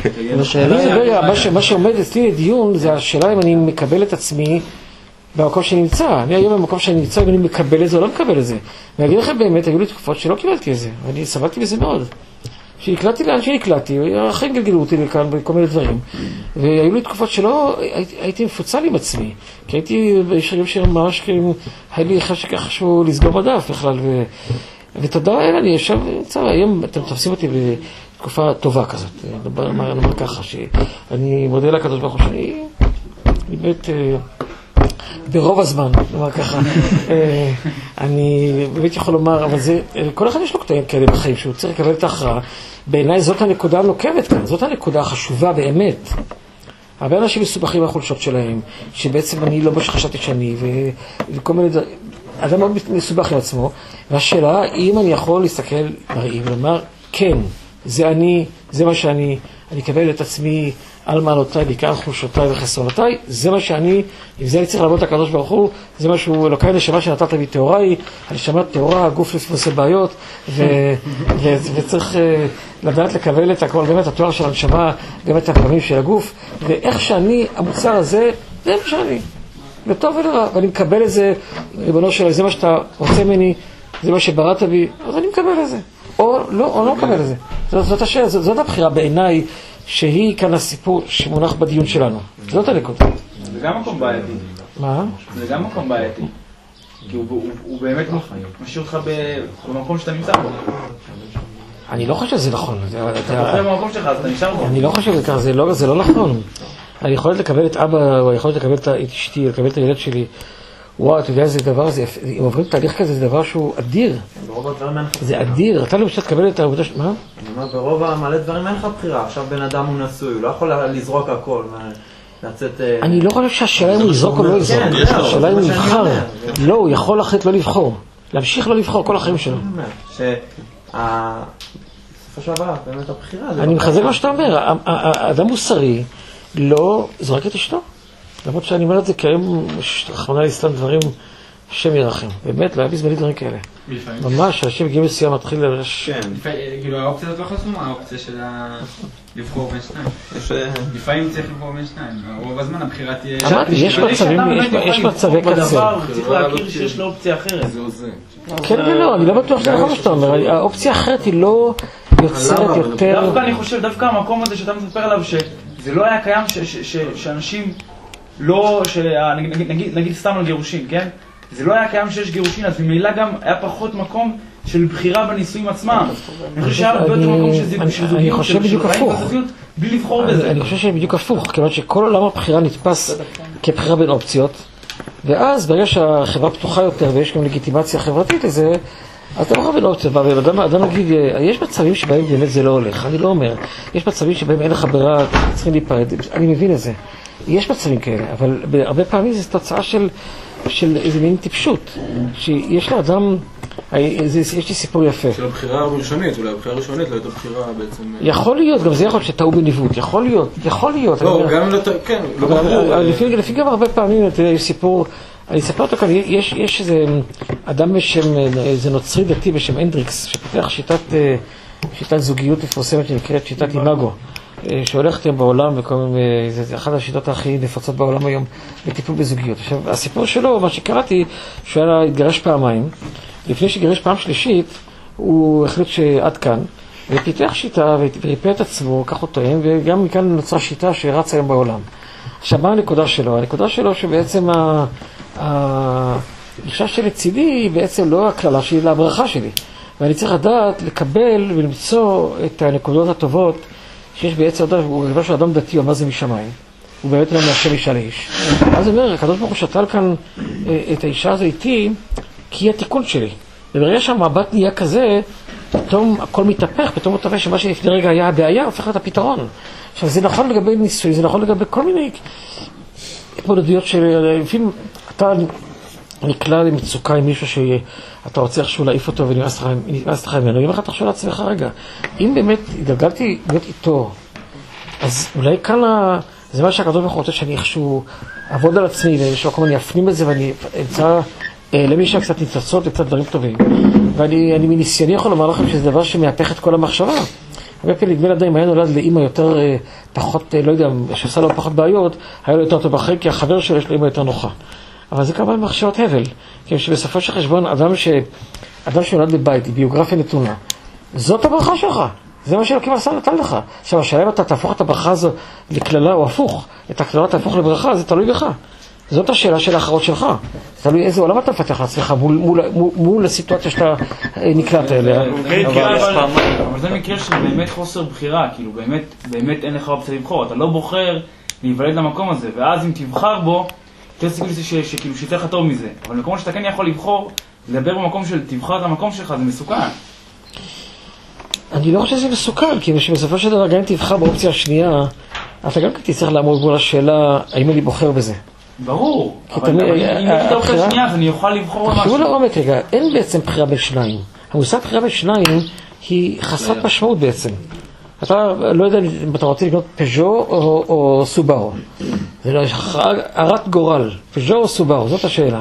מה שעומד אצלי לדיון, זה השאלה אם אני מקבל את עצמי במקום שאני נמצא. אני היום במקום שאני נמצא, אם אני מקבל את זה או לא מקבל את זה. ואני אגיד לכם באמת, היו לי תקופות שלא קיבלתי את זה, ואני סבלתי בזה מאוד. שהקלטתי לאן שהקלטתי, אחרי גלגלו אותי לכאן בכל מיני דברים. והיו לי תקופות שלא הייתי מפוצל עם עצמי, כי הייתי בישרים שממש היה לי ככה חשבו לסגור בדף בכלל. ותודה, אני יושב, היום אתם תופסים אותי בתקופה טובה כזאת, נאמר ככה, שאני מודה לקדוש ברוך הוא שאני באמת... ברוב הזמן, נאמר ככה, אני באמת יכול לומר, אבל זה, כל אחד יש לו קטעים כאלה בחיים, שהוא צריך לקבל את ההכרעה. בעיניי זאת הנקודה הנוקבת כאן, זאת הנקודה החשובה באמת. הרבה אנשים מסובכים מהחולשות שלהם, שבעצם אני לא מה שחשבתי שאני, וכל מיני דברים, אדם מאוד מסובך עם עצמו, והשאלה, אם אני יכול להסתכל מראי ולומר, כן, זה אני, זה מה שאני, אני אקבל את עצמי על מעלותיי, בעיקר חולשותיי וחסרונותיי, זה מה שאני, אם זה אני צריך לעבוד את הקדוש ברוך הוא, זה מה שהוא אלוקי נשמה שנתת לי תאוריי, הנשמה תאורה, הגוף לפעמים בעיות, וצריך לדעת לקבל את הכל, גם את התואר של הנשמה, גם את הפעמים של הגוף, ואיך שאני, המוצר הזה, זה מה שאני, לטוב ולרע, ואני מקבל את זה, ריבונו שלי, זה מה שאתה רוצה ממני, זה מה שבראת בי, אז אני מקבל את זה, או לא, או לא מקבל את זה. זאת, זאת השאלה, זאת, זאת הבחירה בעיניי, שהיא כאן הסיפור שמונח בדיון שלנו. זאת הנקודה. זה גם מקום בעייתי. מה? זה גם מקום בעייתי. כי הוא, הוא, הוא באמת משאיר אותך במקום שאתה נמצא בו. אני לא חושב שזה נכון. אתה בוחר במקום שלך, אז אתה נשאר בו. אני לא חושב שכך, זה לא, זה לא נכון. אני יכולת לקבל את אבא, או יכולת לקבל את אשתי, לקבל את הילד שלי. וואו, אתה יודע, זה דבר, אם עוברים תהליך כזה, זה דבר שהוא אדיר. זה אדיר. אתה למשל תקבל את העבודה, מה? אני אומר, ברוב המלא דברים אין לך בחירה. עכשיו בן אדם הוא נשוי, הוא לא יכול לזרוק הכל. אני לא חושב שהשאלה אם הוא יזרוק או לא יזרוק. השאלה אם הוא יבחר. לא, הוא יכול אחרת לא לבחור. להמשיך לא לבחור כל החיים שלו. בסופו של דבר, באמת הבחירה. אני מחזק מה שאתה אומר. האדם מוסרי לא זורק את אשתו. למרות שאני אומר את זה כי היום אחרונה להסתם דברים השם ירחם. באמת, לא היה בזמני דברים כאלה. ממש, אנשים מגיעים לסיום מתחיל לרש... כן. כאילו האופציה הזאת לא חסומה, האופציה של לבחור בין שניים. לפעמים צריך לבחור בין שניים. רוב הזמן הבחירה תהיה... אמרתי, יש מצבים, יש מצבי קצה. צריך להכיר שיש לו אופציה אחרת. כן ולא, אני לא בטוח שזה נכון מה שאתה אומר. האופציה האחרת היא לא יוצרת יותר... דווקא אני חושב, דווקא המקום הזה שאתה מספר עליו, שזה לא היה קיים שאנשים... לא, נגיד, נגיד סתם על גירושין, כן? זה לא היה קיים שיש גירושין, אז ממילא גם היה פחות מקום של בחירה בנישואים עצמם. אני חושב שהיה הרבה יותר מקום של זוגיות, של זוגיות, בלי לבחור בזה. אני חושב שבדיוק הפוך, כיוון שכל עולם הבחירה נתפס כבחירה בין אופציות, ואז ברגע שהחברה פתוחה יותר ויש גם לגיטימציה חברתית לזה, אז אתה בוחר בין אופציות, ואדם נגיד, יש מצבים שבהם באמת זה לא הולך, אני לא אומר, יש מצבים שבהם אין לך ברירה, צריכים להיפרד, אני מבין את זה. יש מצבים כאלה, אבל הרבה פעמים זו תוצאה של, של איזה מין טיפשות, שיש לאדם, יש לי סיפור יפה. של הבחירה הראשונית, אולי הבחירה הראשונית לא הייתה בחירה בעצם... יכול להיות, גם זה יכול להיות שטעו בניווט, יכול להיות, יכול להיות. לא, גם אם לא, כן, לא ברור. לפי גם הרבה פעמים, יש סיפור, אני אספר אותו כאן, יש, יש איזה אדם בשם, איזה נוצרי דתי בשם הנדריקס, שפתח שיטת, שיטת זוגיות מפורסמת שנקראת שיטת אימאגו, שהולכת היום בעולם, וזה אחת השיטות הכי נפוצות בעולם היום, בטיפול בזוגיות. עכשיו, הסיפור שלו, מה שקראתי, שהוא היה התגרש פעמיים, לפני שגירש פעם שלישית, הוא החליט שעד כאן, ופיתח שיטה וריפא את עצמו, כך הוא טוען, וגם מכאן נוצרה שיטה שרצה היום בעולם. עכשיו, מה הנקודה שלו? הנקודה שלו שבעצם הגישה שלצידי היא בעצם לא הכללה שלי, אלא הברכה שלי. ואני צריך לדעת, לקבל ולמצוא את הנקודות הטובות שיש בעצם, הוא דבר של אדם דתי, מה זה משמיים. הוא באמת לא מאשר אישה לאיש. אז הוא אומר, הקדוש ברוך הוא שתל כאן את האישה הזו איתי, כי היא התיקון שלי. וברגע שהמבט נהיה כזה, פתאום הכל מתהפך, פתאום הוא תופס שמה שלפני רגע היה הבעיה, הופך להיות הפתרון. עכשיו, זה נכון לגבי ניסוי, זה נכון לגבי כל מיני התמודדויות של... לפעמים אתה נקלע למצוקה עם מישהו שאתה רוצה איכשהו להעיף אותו ונמאס לך ממנו. אם לך תחשוב לעצמך רגע, אם באמת התגלגלתי להיות איתו, אז אולי כאן זה מה שהקדוש ברוך הוא רוצה שאני איכשהו אעבוד על עצמי, ואיזשהו מקום אני אפנים את זה ואני אמצא למי שקצת ניצוצות וקצת דברים טובים. ואני אני מניסיוני יכול לומר לכם שזה דבר שמהפך את כל המחשבה. הרבה פעמים נדמה לאדם, היה נולד לאמא יותר פחות, לא יודע, שעשה לו פחות בעיות, היה לו יותר טוב בחיים, כי החבר שלו יש לו אמא יותר נוחה. אבל זה כמובן מחשבות הבל. כי שבסופו של חשבון, אדם ש... אדם שנולד בבית, ביוגרפיה נתונה, זאת הברכה שלך. זה מה שאלוקים עשה נתן לך. עכשיו, השאלה אם אתה תהפוך את הברכה הזו לכללה או הפוך, את הכללה תהפוך לברכה, זה תלוי בך. זאת השאלה של האחרות שלך. זה תלוי איזה עולם אתה מפתח לעצמך מול, מול, מול, מול הסיטואציה שאתה נקלט אליה. אבל זה מקרה של באמת חוסר בחירה, כאילו באמת, באמת אין לך אופציה לבחור. אתה לא בוחר להיוולד למקום הזה, ואז אם תבחר בו, תהיה סיכוי שכאילו שיצא לך טוב מזה. אבל במקום שאתה כן יכול לבחור, לדבר במקום של תבחר את המקום שלך, זה מסוכן. אני לא חושב שזה מסוכן, כי בסופו של דבר גם אם תבחר באופציה השנייה, אתה גם תצטרך לעמוד מול השאלה, האם אני בוחר בזה. ברור, אבל אם יש את האופציה השנייה, אז אני אוכל לבחור משהו. תראו לעומק רגע, אין בעצם בחירה בין שניים. המושג בחירה בין שניים היא חסרת משמעות בעצם. אתה לא יודע אם אתה רוצה לקנות פז'ו או סובארו. זה לא, הרת גורל, פז'ו או סובארו, זאת השאלה.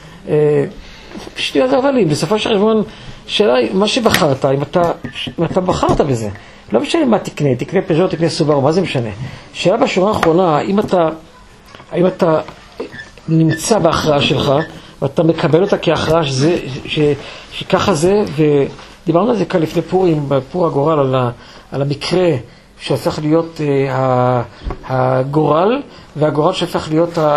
שנייה זה הבלים, בסופו של חשבון, שאלה היא, מה שבחרת, אם אתה, אם אתה בחרת בזה, לא משנה מה תקנה, תקנה פז'ו, תקנה סובארו, מה זה משנה? שאלה בשורה האחרונה, האם אתה, האם אתה נמצא בהכרעה שלך, ואתה מקבל אותה כהכרעה שזה, ש, שככה זה, ודיברנו על זה כאן לפני פורים, בפור הגורל, על, ה, על המקרה שהופך להיות אה, הגורל, והגורל שהופך להיות ה...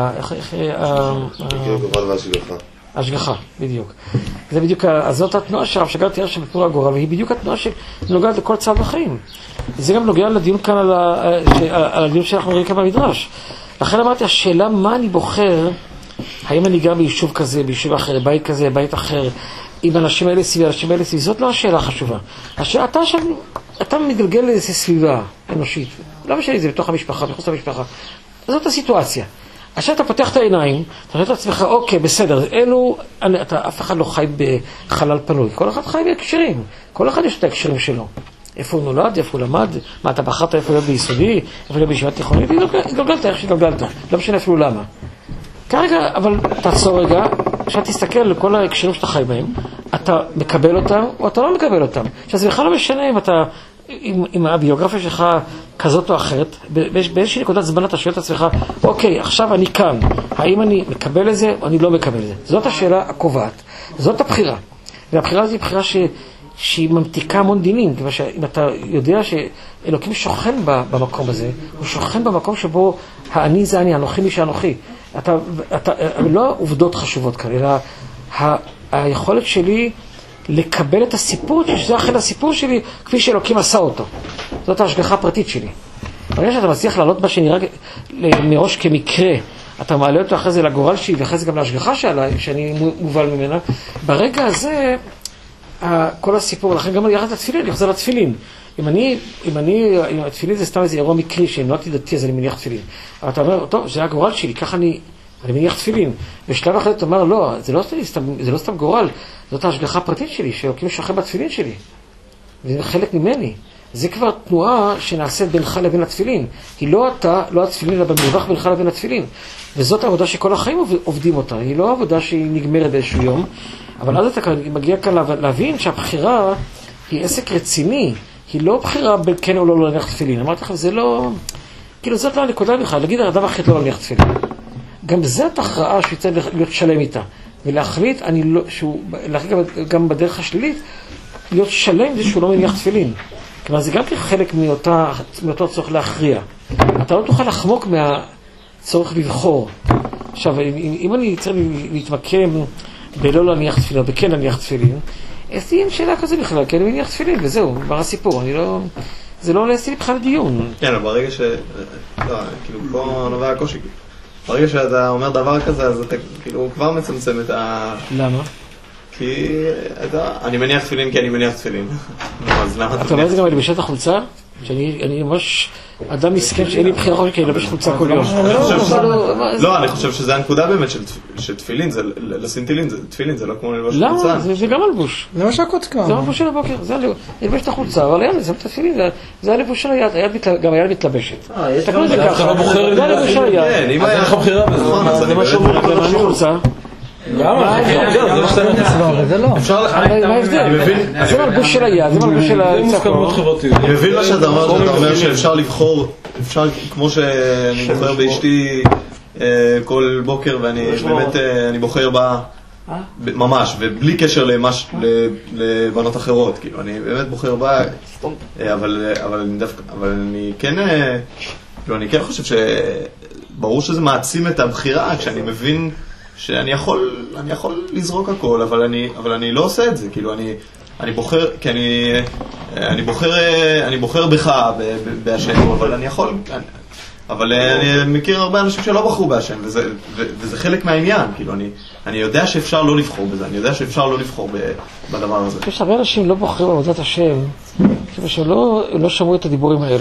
גורל והשגחה. השגחה, בדיוק. זה בדיוק, אז זאת התנועה שהרב שג"ר תיאר שבפור הגורל, והיא בדיוק התנועה שנוגעת לכל צד בחיים. זה גם נוגע לדיון כאן על, ה, על הדיון שאנחנו רואים כאן במדרש. לכן אמרתי, השאלה מה אני בוחר, האם אני גר ביישוב כזה, ביישוב אחר, בית כזה, בית אחר, עם אנשים האלה סביבי, אנשים האלה סביבי, זאת לא השאלה החשובה. השאלה, אתה, שם, אתה מתגלגל לאיזו סביבה אנושית. לא משנה, זה בתוך המשפחה, מחוץ למשפחה. זאת הסיטואציה. עכשיו אתה פותח את העיניים, אתה חושב לעצמך, אוקיי, בסדר, אלו, אני, אתה, אף אחד לא חי בחלל פנוי. כל אחד חי בהקשרים. כל אחד יש את ההקשרים שלו. איפה הוא נולד, איפה הוא למד, מה אתה בחרת, איפה להיות ביסודי, איפה להיות בישיבת תיכונית, התגלגלת, איך שהתגלגלת, לא משנה אפילו למה. כרגע, אבל תעצור רגע, כשאתה תסתכל על כל ההקשרים שאתה חי בהם, אתה מקבל אותם או אתה לא מקבל אותם. עכשיו, זה בכלל לא משנה אם אתה, אם, אם הביוגרפיה שלך כזאת או אחרת, באיזושהי נקודת זמן אתה שואל את עצמך, אוקיי, עכשיו אני כאן, האם אני מקבל את זה או אני לא מקבל את זה? זאת השאלה הקובעת, זאת הבחירה. והבחירה הזאת היא בחירה ש... שהיא ממתיקה המון דינים, כיוון שאם אתה יודע שאלוקים שוכן במקום הזה, הוא שוכן במקום שבו האני זה אני, אנוכי מי שאנוכי. אתה, אתה, לא עובדות חשובות כאלה, אלא ה, היכולת שלי לקבל את הסיפור, שזה אכן הסיפור שלי, כפי שאלוקים עשה אותו. זאת ההשגחה הפרטית שלי. ברגע שאתה מצליח לעלות מה שנראה מראש כמקרה, אתה מעלה אותו אחרי זה לגורל שלי, ואחרי זה גם להשגחה שעליי, שאני מובל ממנה, ברגע הזה, כל הסיפור, לכן גם יחד לתפילין, אני חוזר לתפילין. אם אני, אם אני, אם התפילין זה סתם איזה אירוע מקרי, שאני לא תדעתי, אז אני מניח תפילין. אבל אתה אומר, טוב, זה הגורל שלי, ככה אני, אני מניח תפילין. בשלב אחר אתה אומר, לא, זה לא סתם, זה לא סתם גורל, זאת ההשגחה הפרטית שלי, שאלוקים שוכן בתפילין שלי. וזה חלק ממני. זה כבר תנועה שנעשית בינך לבין התפילין. היא לא אתה, לא התפילין, אלא במרווח בינך לבין התפילין. וזאת העבודה שכל החיים עובדים אותה. היא לא עבודה שהיא נגמרת באיזשהו יום, אבל אז אתה מגיע כאן להבין שהבחירה היא עסק רציני. היא לא בחירה בין כן או לא להניח תפילין. אמרתי לכם, זה לא... כאילו זאת לא הנקודה בכלל. להגיד, האדם אחרת לא להניח תפילין. גם זאת הכרעה שהוא יצא להיות שלם איתה. ולהחליט, אני לא... שהוא... להחליט גם בדרך השלילית, להיות שלם זה שהוא לא מניח תפילין. כלומר, זה גם כחלק מאותה, מאותו צורך להכריע. אתה לא תוכל לחמוק מהצורך לבחור. עכשיו, אם, אם אני צריך להתמקם בלא להניח תפילין, בכן להניח תפילין, אז תהיה שאלה כזה בכלל, כי אני מניח תפילין, וזהו, כבר הסיפור. אני לא... זה לא עושה לי בכלל דיון. כן, אבל ברגע ש... לא, כאילו, פה נובע הקושי. ברגע שאתה אומר דבר כזה, אז אתה כאילו כבר מצמצם את ה... למה? כי אתה... אני מניח תפילין כי אני מניח תפילין. אז למה אתה... אתה אומר את זה גם על בשעת החולצה? שאני ממש אדם מסכן שאין לי בחירה חושבת כי אני לבש חולצה כל יום. לא, אני חושב שזה הנקודה באמת של תפילין, לשים תפילין, זה לא כמו ללבוש חולצה. למה? זה גם הלבוש. זה מה שהקוץ כאן. זה הלבוש של הבוקר. אני לבש את החולצה, אבל יאללה, זה תפילין, זה הלבוש של היד, גם היד מתלבשת. תקנו את זה ככה, זה הלבוש של היד. כן, אם היה לך בחירה בזה. זה מה שאומר, זה מה חולצה. למה? זה לא. מה ההבדל? זה מלבוש של היד, זה מלבוש של הצעקות. אני מבין מה שאתה אומר, שאתה אומר שאפשר לבחור, אפשר, כמו שאני בוחר באשתי כל בוקר, ואני באמת, אני בוחר בה ממש, ובלי קשר לבנות אחרות, כאילו, אני באמת בוחר בה, אבל אני כן, אני כן חושב שברור שזה מעצים את הבחירה, כשאני מבין שאני יכול, אני יכול לזרוק הכל, אבל אני, אבל אני לא עושה את זה, כאילו אני, אני בוחר, כי אני, אני בוחר, אני בוחר בך, בהשם, אבל אני יכול, אבל אני מכיר הרבה אנשים שלא בחרו בהשם, וזה, וזה חלק מהעניין, כאילו אני, אני יודע שאפשר לא לבחור בזה, אני יודע שאפשר לא לבחור בדבר הזה. יש הרבה אנשים לא בוחרים בעבודת השם, שלא, לא שמעו את הדיבורים האלה.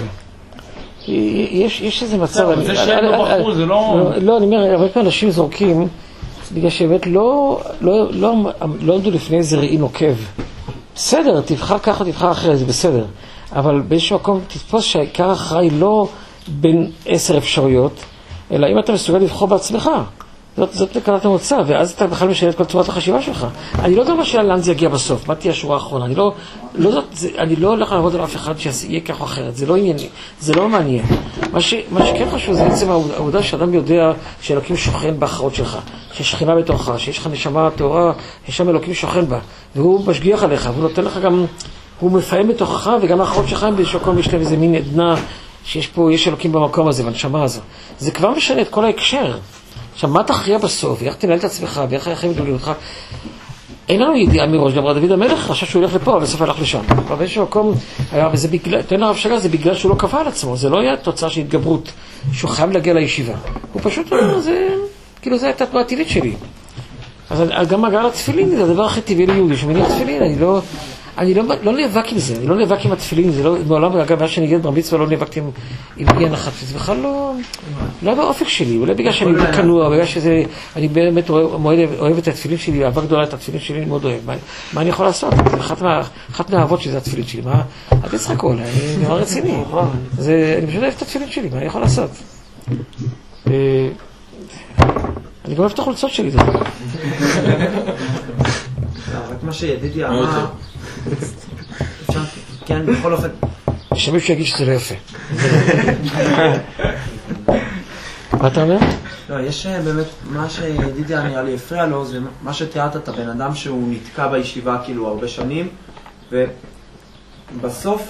יש, יש איזה מצב, זה שהם לא בחרו, זה לא... לא, אני אומר, הרבה פעמים אנשים זורקים, בגלל שבאמת לא, לא, לא, לא עמדו לפני איזה ראי נוקב. בסדר, תבחר ככה, תבחר אחרת, זה בסדר. אבל באיזשהו מקום תתפוס שהעיקר אחראי לא בין עשר אפשרויות, אלא אם אתה מסוגל לבחור בעצמך. זאת, זאת נקודת המוצא, ואז אתה בכלל משנה את כל צורת החשיבה שלך. אני לא יודע מה שאלה לאן זה יגיע בסוף, מה תהיה השורה האחרונה. אני לא, לא זאת, זה, אני לא הולך לעבוד על אף אחד שיהיה כך או אחרת, זה לא ענייני, זה לא מעניין. מה, ש, מה שכן חשוב זה בעצם העובדה שאדם יודע שאלוקים שוכן באחרות שלך, שיש שכינה בתוכה, שיש לך נשמה טהורה, יש שם אלוקים שוכן בה, והוא משגיח עליך, והוא נותן לך גם, הוא מפעם בתוכך, וגם האחרות שלך הם באיזשהו מקום יש להם איזה מין עדנה, שיש פה, יש אלוקים במקום הזה, בנשמה הזו. זה כבר משנה את כל ההקשר. עכשיו, מה תכריע בסוף? איך תנהל את עצמך, ואיך החיים ידעו אותך? אין לנו ידיעה מראש, גם דוד המלך חשב שהוא הולך לפה, אבל בסוף הלך לשם. אבל באיזשהו מקום, וזה בגלל, תן לרב שגה, זה בגלל שהוא לא קבע על עצמו, זה לא היה תוצאה של התגברות, שהוא חייב להגיע לישיבה. הוא פשוט אומר, זה, כאילו, זה הייתה תנועה טבעית שלי. אז גם הגעה לתפילין, זה הדבר הכי טבעי ליהודי, שמניח תפילין, אני לא... אני לא, לא נאבק עם זה, אני לא נאבק עם התפילין, זה לא, בעולם, אגב, מה שאני אגיד בר מצווה, לא נאבקתי עם, עם אי הנחת, זה בכלל לא, לא באופק שלי, אולי בגלל שאני כנוע, בגלל שזה, אני באמת אוהב, אוהב את התפילין שלי, אהבה גדולה את התפילין שלי, אני מאוד אוהב, מה, מה אני יכול לעשות? זה אחת, מה, אחת מהאהבות שזה התפילין שלי, מה, אל תצחק הכל, אני נראה רציני, זה, אני פשוט אוהב את התפילין שלי, מה אני יכול לעשות? אני גם אוהב את החולצות שלי, זה. רק מה שידידי אמר, כן, בכל אופן. שמישהו יגיד שזה לא יפה. מה אתה אומר? לא, יש באמת, מה שידידי נראה לי הפריע לו, זה מה שתיארת את הבן אדם שהוא נתקע בישיבה כאילו הרבה שנים, ובסוף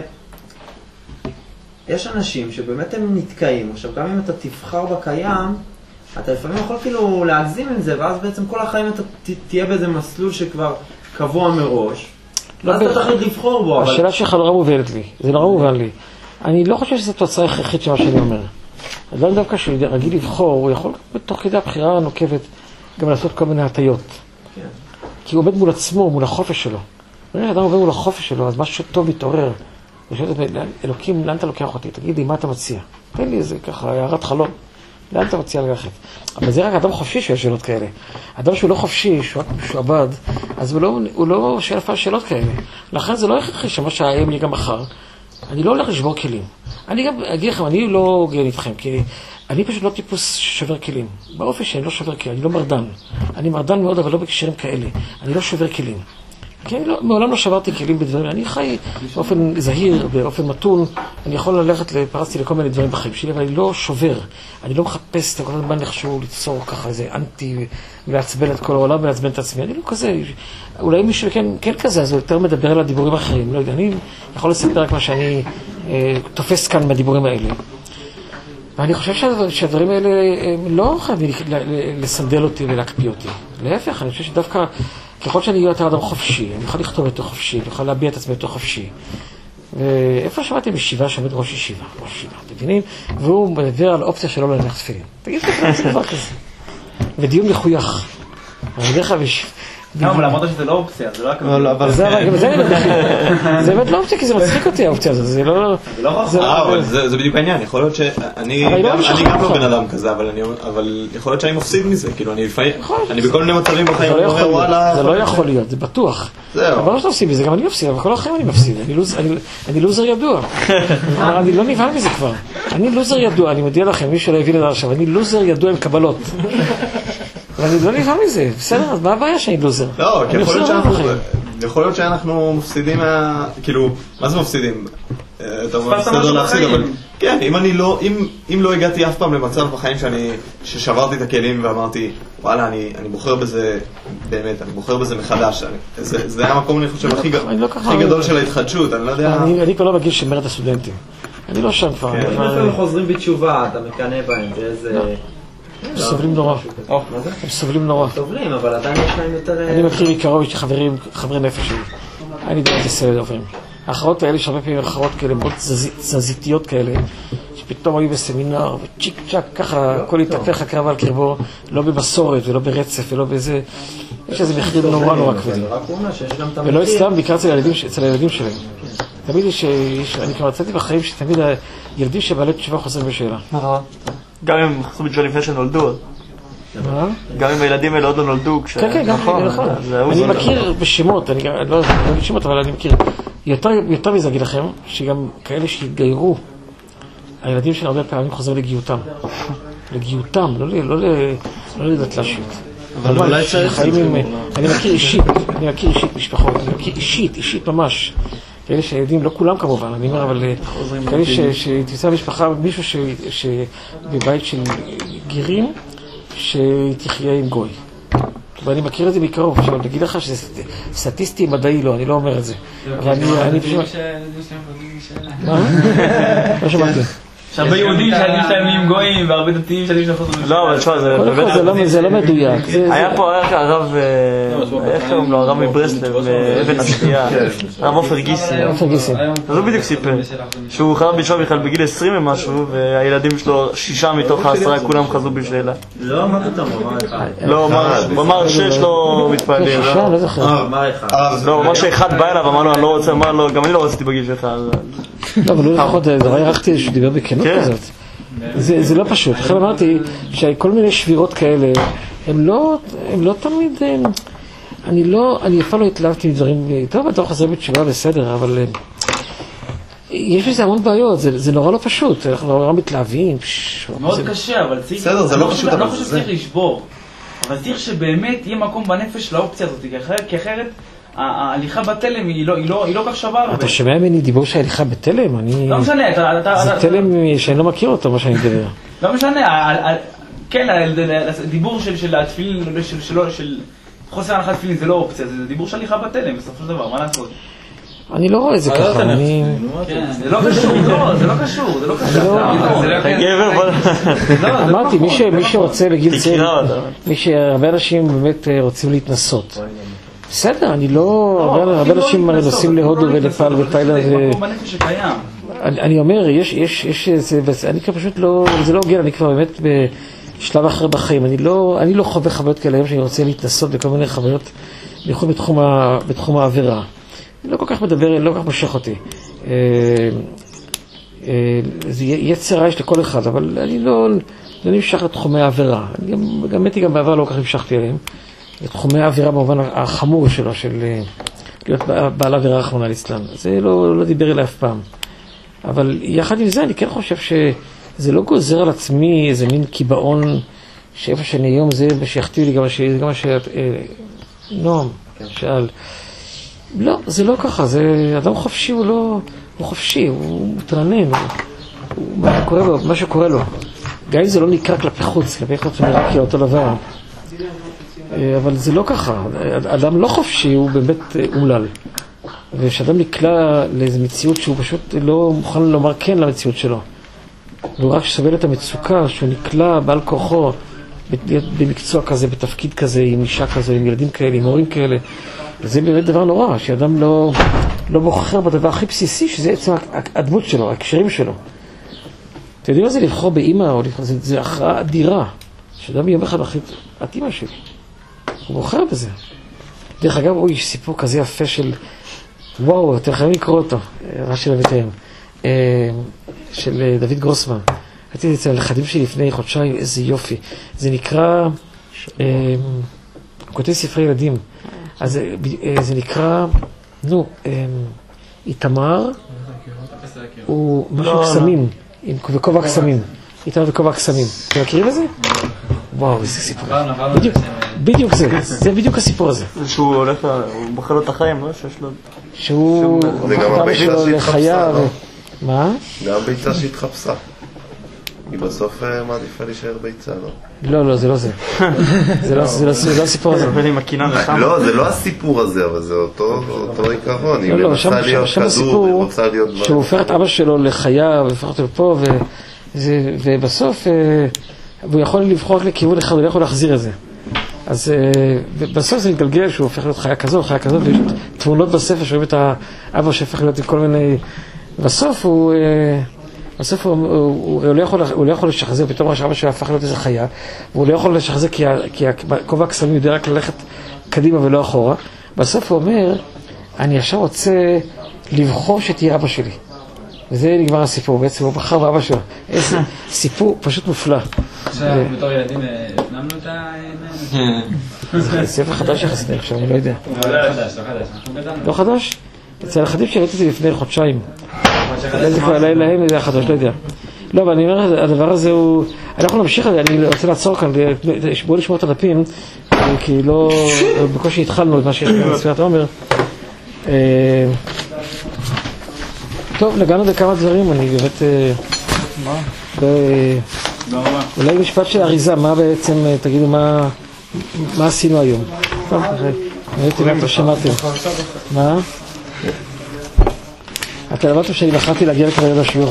יש אנשים שבאמת הם נתקעים. עכשיו, גם אם אתה תבחר בקיים, אתה לפעמים יכול כאילו להגזים עם זה, ואז בעצם כל החיים אתה תהיה באיזה מסלול שכבר קבוע מראש, אז אתה תחליט לבחור בו. השאלה שלך נורא מובנת לי, זה נורא מובן לי. אני לא חושב שזו תוצאה הכרחית של מה שאני אומר. אדם דווקא שרגיל לבחור, הוא יכול בתוך כדי הבחירה הנוקבת גם לעשות כל מיני הטיות. כי הוא עומד מול עצמו, מול החופש שלו. אם אדם עובד מול החופש שלו, אז משהו טוב מתעורר. אלוקים, לאן אתה לוקח אותי? תגיד לי, מה אתה מציע? תן לי איזה ככה, הערת חלום. לאן אתה מציע ללכת? אבל זה רק אדם חופשי שיש שאלות כאלה. אדם שהוא לא חופשי, שהוא עבד, אז הוא לא, הוא לא שואל אף שאלות כאלה. לכן זה לא הכרחי שמה שהאם לי גם מחר. אני לא הולך לשבור כלים. אני גם אגיד לכם, אני לא גאה איתכם, כי אני פשוט לא טיפוס ששובר כלים. באופן שאני לא שובר כלים, אני לא מרדן. אני מרדן מאוד, אבל לא בקשרים כאלה. אני לא שובר כלים. כי אני לא, מעולם לא שברתי כלים בדברים. אני חי באופן זהיר, באופן מתון. אני יכול ללכת, פרצתי לכל מיני דברים בחיים שלי, אבל אני לא שובר. אני לא מחפש את כל הזמן לחשוב, ליצור ככה איזה אנטי, ולעצבן את כל העולם ולעצבן את עצמי. אני לא כזה. אולי מישהו כן, כן כזה, אז הוא יותר מדבר על הדיבורים האחרים. לא יודע, אני יכול לספר רק מה שאני אה, תופס כאן מהדיבורים האלה. ואני חושב שהדבר, שהדברים האלה הם לא חייבים לסנדל אותי ולהקפיא אותי. להפך, אני חושב שדווקא ככל שאני אהיה יותר אדם חופשי, אני יכול לכתוב יותר חופשי, אני יכול להביע את עצמי יותר חופשי. ואיפה שמעתי בישיבה שעומד ראש ישיבה, ראש ישיבה, אתם מבינים? והוא מדבר על אופציה שלא להניח תפילין. תגיד לי, זה דבר כזה. ודיון מחוייך. אבל בדרך כלל יש... לא, אבל אמרת שזה לא אופציה, זה לא רק... זה באמת לא אופציה, כי זה מצחיק אותי האופציה הזאת, זה לא... אה, אבל זה בדיוק העניין, יכול להיות שאני גם לא בן אדם כזה, אבל יכול להיות שאני מפסיד מזה, כאילו אני בכל מיני מצבים בחיים, אני אומר וואלה... זה לא יכול להיות, זה בטוח. זהו. אבל לא שאתה מפסיד מזה, גם אני מפסיד, אבל כל החיים אני מפסיד, אני לוזר ידוע. אני לא נבהל מזה כבר. אני לוזר ידוע, אני מודיע לכם, מי שלא הבין את זה עכשיו, אני לוזר ידוע עם קבלות. ואני לא נבהל מזה, בסדר, אז מה הבעיה שאני לוזר? לא, כי יכול להיות שאנחנו, יכול להיות שאנחנו מפסידים מה... כאילו, מה זה מפסידים? אתה מסתדר להפסיד, אבל... כן, אם אני לא, אם לא הגעתי אף פעם למצב בחיים שאני, ששברתי את הכלים ואמרתי, וואלה, אני בוחר בזה, באמת, אני בוחר בזה מחדש. זה היה המקום, אני חושב, הכי גדול של ההתחדשות, אני לא יודע... אני כבר לא בגיל שמרד הסטודנטים. אני לא שם כבר. אם אתם חוזרים בתשובה, אתה מקנא בהם, באיזה... הם סובלים נורא. הם סובלים נורא. סובלים, אבל עדיין יש להם יותר... אני מכיר מקרוב, יש לי חברים, חברי נפש שלי. אני באמת בסדר עוברים. האחרות האלה שהרבה פעמים אחרות כאלה, מאוד תזזיתיות כאלה, שפתאום היו בסמינר, וצ'יק צ'ק, ככה, הכל התהפך הקרב על קרבו, לא במסורת ולא ברצף ולא באיזה... יש איזה מחיר נורא נורא כבדים. ולא אצלם, בעיקר אצל הילדים שלהם. תמיד יש, אני כבר רציתי בחיים שתמיד הילדים שבעלי תשובה חוזרים בשאלה. גם אם חזרו בתשובה לפני שנולדו. גם אם הילדים האלה עוד לא נולדו. כן, כן, גם נכון. אני מכיר בשמות, אני לא אגיד שמות, אבל אני מכיר. יותר מזה אגיד לכם, שגם כאלה שהתגיירו, הילדים שלנו הרבה פעמים חוזרים לגיותם. לגיותם, לא לדתל"שיות. אבל אולי צריך... אני מכיר אישית, אני מכיר אישית משפחות, אני מכיר אישית, אישית ממש. כאלה שהילדים, לא כולם כמובן, אני אומר, אבל כאלה שתמצא משפחה, מישהו שבבית של גירים, שתחיה עם גוי. ואני מכיר את זה מקרוב, עכשיו אני אגיד לך שזה סטטיסטי מדעי, לא, אני לא אומר את זה. ואני פשוט... מה? לא שמעתי. יש הרבה יהודים שהילדים שלהם נהיים גויים, והרבה דתיים שהילדים שלהם חוזרים. לא, אבל תשמע, זה באמת... זה לא מדויק. היה פה הרב, איך קוראים לו, הרב מברסלב, אבן השקיעה, הרב עופר גיסי. עופר גיסי. אז הוא בדיוק סיפר, שהוא חרב בתשובה בכלל בגיל עשרים ומשהו, והילדים שלו, שישה מתוך העשרה, כולם חזרו בשאלה. לא, מה פתאום, הוא אמר אחד. לא, הוא אמר שש לא מתפעלים. שישה, לא זוכר. אמר אחד. לא, הוא אמר שאחד בא אליו, אמר לו, אני לא רוצה, אמר לו, גם אני לא רציתי בגיל שלך. לא, אבל לא לפחות, דבר ירחתי שדיבר בכנות כזאת. זה לא פשוט. לכן אמרתי שכל מיני שבירות כאלה, הם לא תמיד, אני לא, אני אפילו לא התלהבתי מדברים, טוב, אתה חוזר בתשובה בסדר, אבל יש לזה המון בעיות, זה נורא לא פשוט, אנחנו נורא מתלהבים. מאוד קשה, אבל צריך... בסדר, זה לא פשוט, אבל... אני לא חושב שצריך לשבור, אבל צריך שבאמת יהיה מקום בנפש לאופציה הזאת, כי אחרת... ההליכה בתלם היא לא כך שווה הרבה. אתה שומע ממני דיבור שההליכה בתלם? לא משנה, אתה... זה תלם שאני לא מכיר אותו, מה שאני מדבר. לא משנה, כן, הדיבור של התפילין, של חוסר הנחת תפילין זה לא אופציה, זה דיבור של הליכה בתלם, בסופו של דבר, מה לעשות? אני לא רואה את זה ככה, אני... זה לא קשור, זה לא קשור, זה לא קשור. אמרתי, מי שרוצה לגיל צעיר, מי שהרבה אנשים באמת רוצים להתנסות. בסדר, אני לא... הרבה אנשים נוסעים להודו ולפעל ותאילנד. אני אומר, יש, יש, יש, אני כבר פשוט לא, זה לא הוגן, אני כבר באמת בשלב אחר בחיים. אני לא, אני לא חווה חוויות כאלה היום שאני רוצה להתנסות בכל מיני חוויות, בייחוד בתחום, בתחום העבירה. אני לא כל כך מדבר, לא כל כך משך אותי. זה יצרה יש לכל אחד, אבל אני לא, לא נמשך לתחומי העבירה. אני גם, גם הייתי גם בעבר לא כל כך נמשכתי עליהם. לתחומי העבירה במובן החמור שלו, של להיות בעל עבירה האחרונה ליצלן. זה לא, לא דיבר אליי אף פעם. אבל יחד עם זה אני כן חושב שזה לא גוזר על עצמי איזה מין קיבעון שאיפה שאני היום זה שיכתיב לי גם מה שנועם שאל. לא, זה לא ככה, זה אדם חופשי, הוא לא, הוא חופשי, הוא מתרנן, הוא, הוא, מה שקורה לו, מה שקורה לו. גם אם זה לא נקרא כלפי חוץ, כלפי חוץ הוא נראה כאותו דבר. אבל זה לא ככה, אדם לא חופשי הוא באמת אומלל. ושאדם נקלע לאיזו מציאות שהוא פשוט לא מוכן לומר כן למציאות שלו. והוא רק סובל את המצוקה שהוא נקלע בעל כוחו במקצוע כזה, בתפקיד כזה, עם אישה כזו, עם ילדים כאלה, עם הורים כאלה. וזה באמת דבר נורא, שאדם לא, לא בוחר בדבר הכי בסיסי, שזה עצם הדמות שלו, הקשרים שלו. אתם יודעים מה זה לבחור באמא, או לבחור, זה, זה הכרעה אדירה. שאדם יום אחד מחליט, את אמא שלי. הוא בוחר בזה. דרך אגב, הוא יש סיפור כזה יפה של, וואו, אתם חייבים לקרוא אותו, רש"י לבתיהם, של דוד גרוסמן. הייתי אצל הנכדים שלי לפני חודשיים, איזה יופי. זה נקרא, הוא כותב ספרי ילדים. אז זה נקרא, נו, איתמר, הוא משהו קסמים, וכובע קסמים. איתמר וכובע קסמים. אתם מכירים את זה? וואו, איזה סיפור. בדיוק זה, זה בדיוק הסיפור הזה. שהוא הולך, הוא בוחר לו את החיים, לא? שיש לו... שהוא... זה גם הביצה שהתחפשה, לא? מה? גם ביצה שהתחפשה. היא בסוף מעדיפה להישאר ביצה, לא? לא, לא, זה לא זה. זה לא הסיפור הזה. לא, זה לא הסיפור הזה, אבל זה אותו עיקרון. היא מנסה להיות כדור, היא רוצה להיות... שהוא הופך את אבא שלו לחיה, והופך אותו לפה, ובסוף הוא יכול לבחור לכיוון אחד, הוא לא יכול להחזיר את זה. אז בסוף זה מתגלגל שהוא הופך להיות חיה כזו, חיה כזו, ויש תמונות בספר שרואים את האבא שהפך להיות עם כל מיני... בסוף הוא... בסוף הוא, הוא, הוא, הוא, לא יכול, הוא לא יכול לשחזר, פתאום אבא שלו הפך להיות איזה חיה, והוא לא יכול לשחזר כי, כי הכובע הקסמים יודע רק ללכת קדימה ולא אחורה. בסוף הוא אומר, אני עכשיו רוצה לבחור שתהיה אבא שלי. וזה נגמר הסיפור, בעצם הוא בחר באבא שלו. איזה סיפור פשוט מופלא. עכשיו, בתור ילדים, הפנמנו את ה... זה ספר חדש יחסית, עכשיו, אני לא יודע. לא חדש, לא חדש. לא חדש? אצל החדים שראיתי את זה לפני חודשיים. זה כבר להם זה החדש, לא יודע. לא, אבל אני אומר, הדבר הזה הוא... אנחנו נמשיך, אני רוצה לעצור כאן, בואו נשמור את הדפים, כי לא... בקושי התחלנו את מה שיש בספירת העומר. טוב, נגענו בכמה דברים, אני באמת... מה? אולי משפט של אריזה, מה בעצם, תגידו, מה עשינו היום? טוב, אני הייתי להם, לא שמעתם. מה? אתה למדתם שאני בחרתי להגיע כבר ליד השיעור.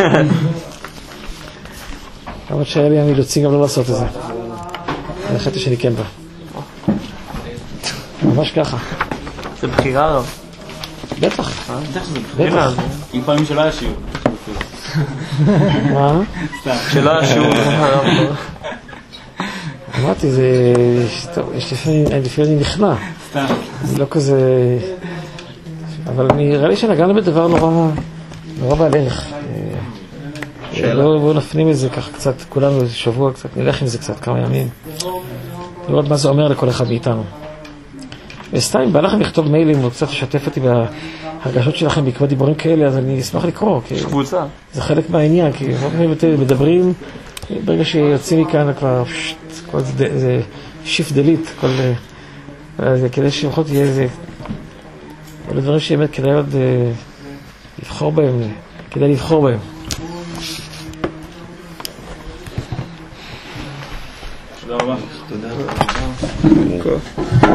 למרות שהיה לי המילוצים גם לא לעשות את זה. אני חשבתי שאני כן בא. ממש ככה. זה בחירה רב. בטח. בטח. עם פעמים שלא היה שיעור. מה? שלא היה שיעור. אמרתי, זה... יש לפעמים אני נכנע. זה לא כזה... אבל נראה לי שנגענו בדבר נורא, נורא בעל ערך. בואו נפנים את זה ככה קצת, כולנו שבוע קצת, נלך עם זה קצת כמה ימים. לראות מה זה אומר לכל אחד מאיתנו. וסתם, אם בא לכם לכתוב מיילים, או קצת לשתף אותי בהרגשות שלכם בעקבות דיבורים כאלה, אז אני אשמח לקרוא. קבוצה. זה חלק מהעניין, כי מדברים, ברגע שיוצאים מכאן כבר, זה שיפט דלית, כדי שיכול תהיה איזה... אלה דברים שבאמת כדאי עוד לבחור בהם, כדאי לבחור בהם. תודה רבה. תודה.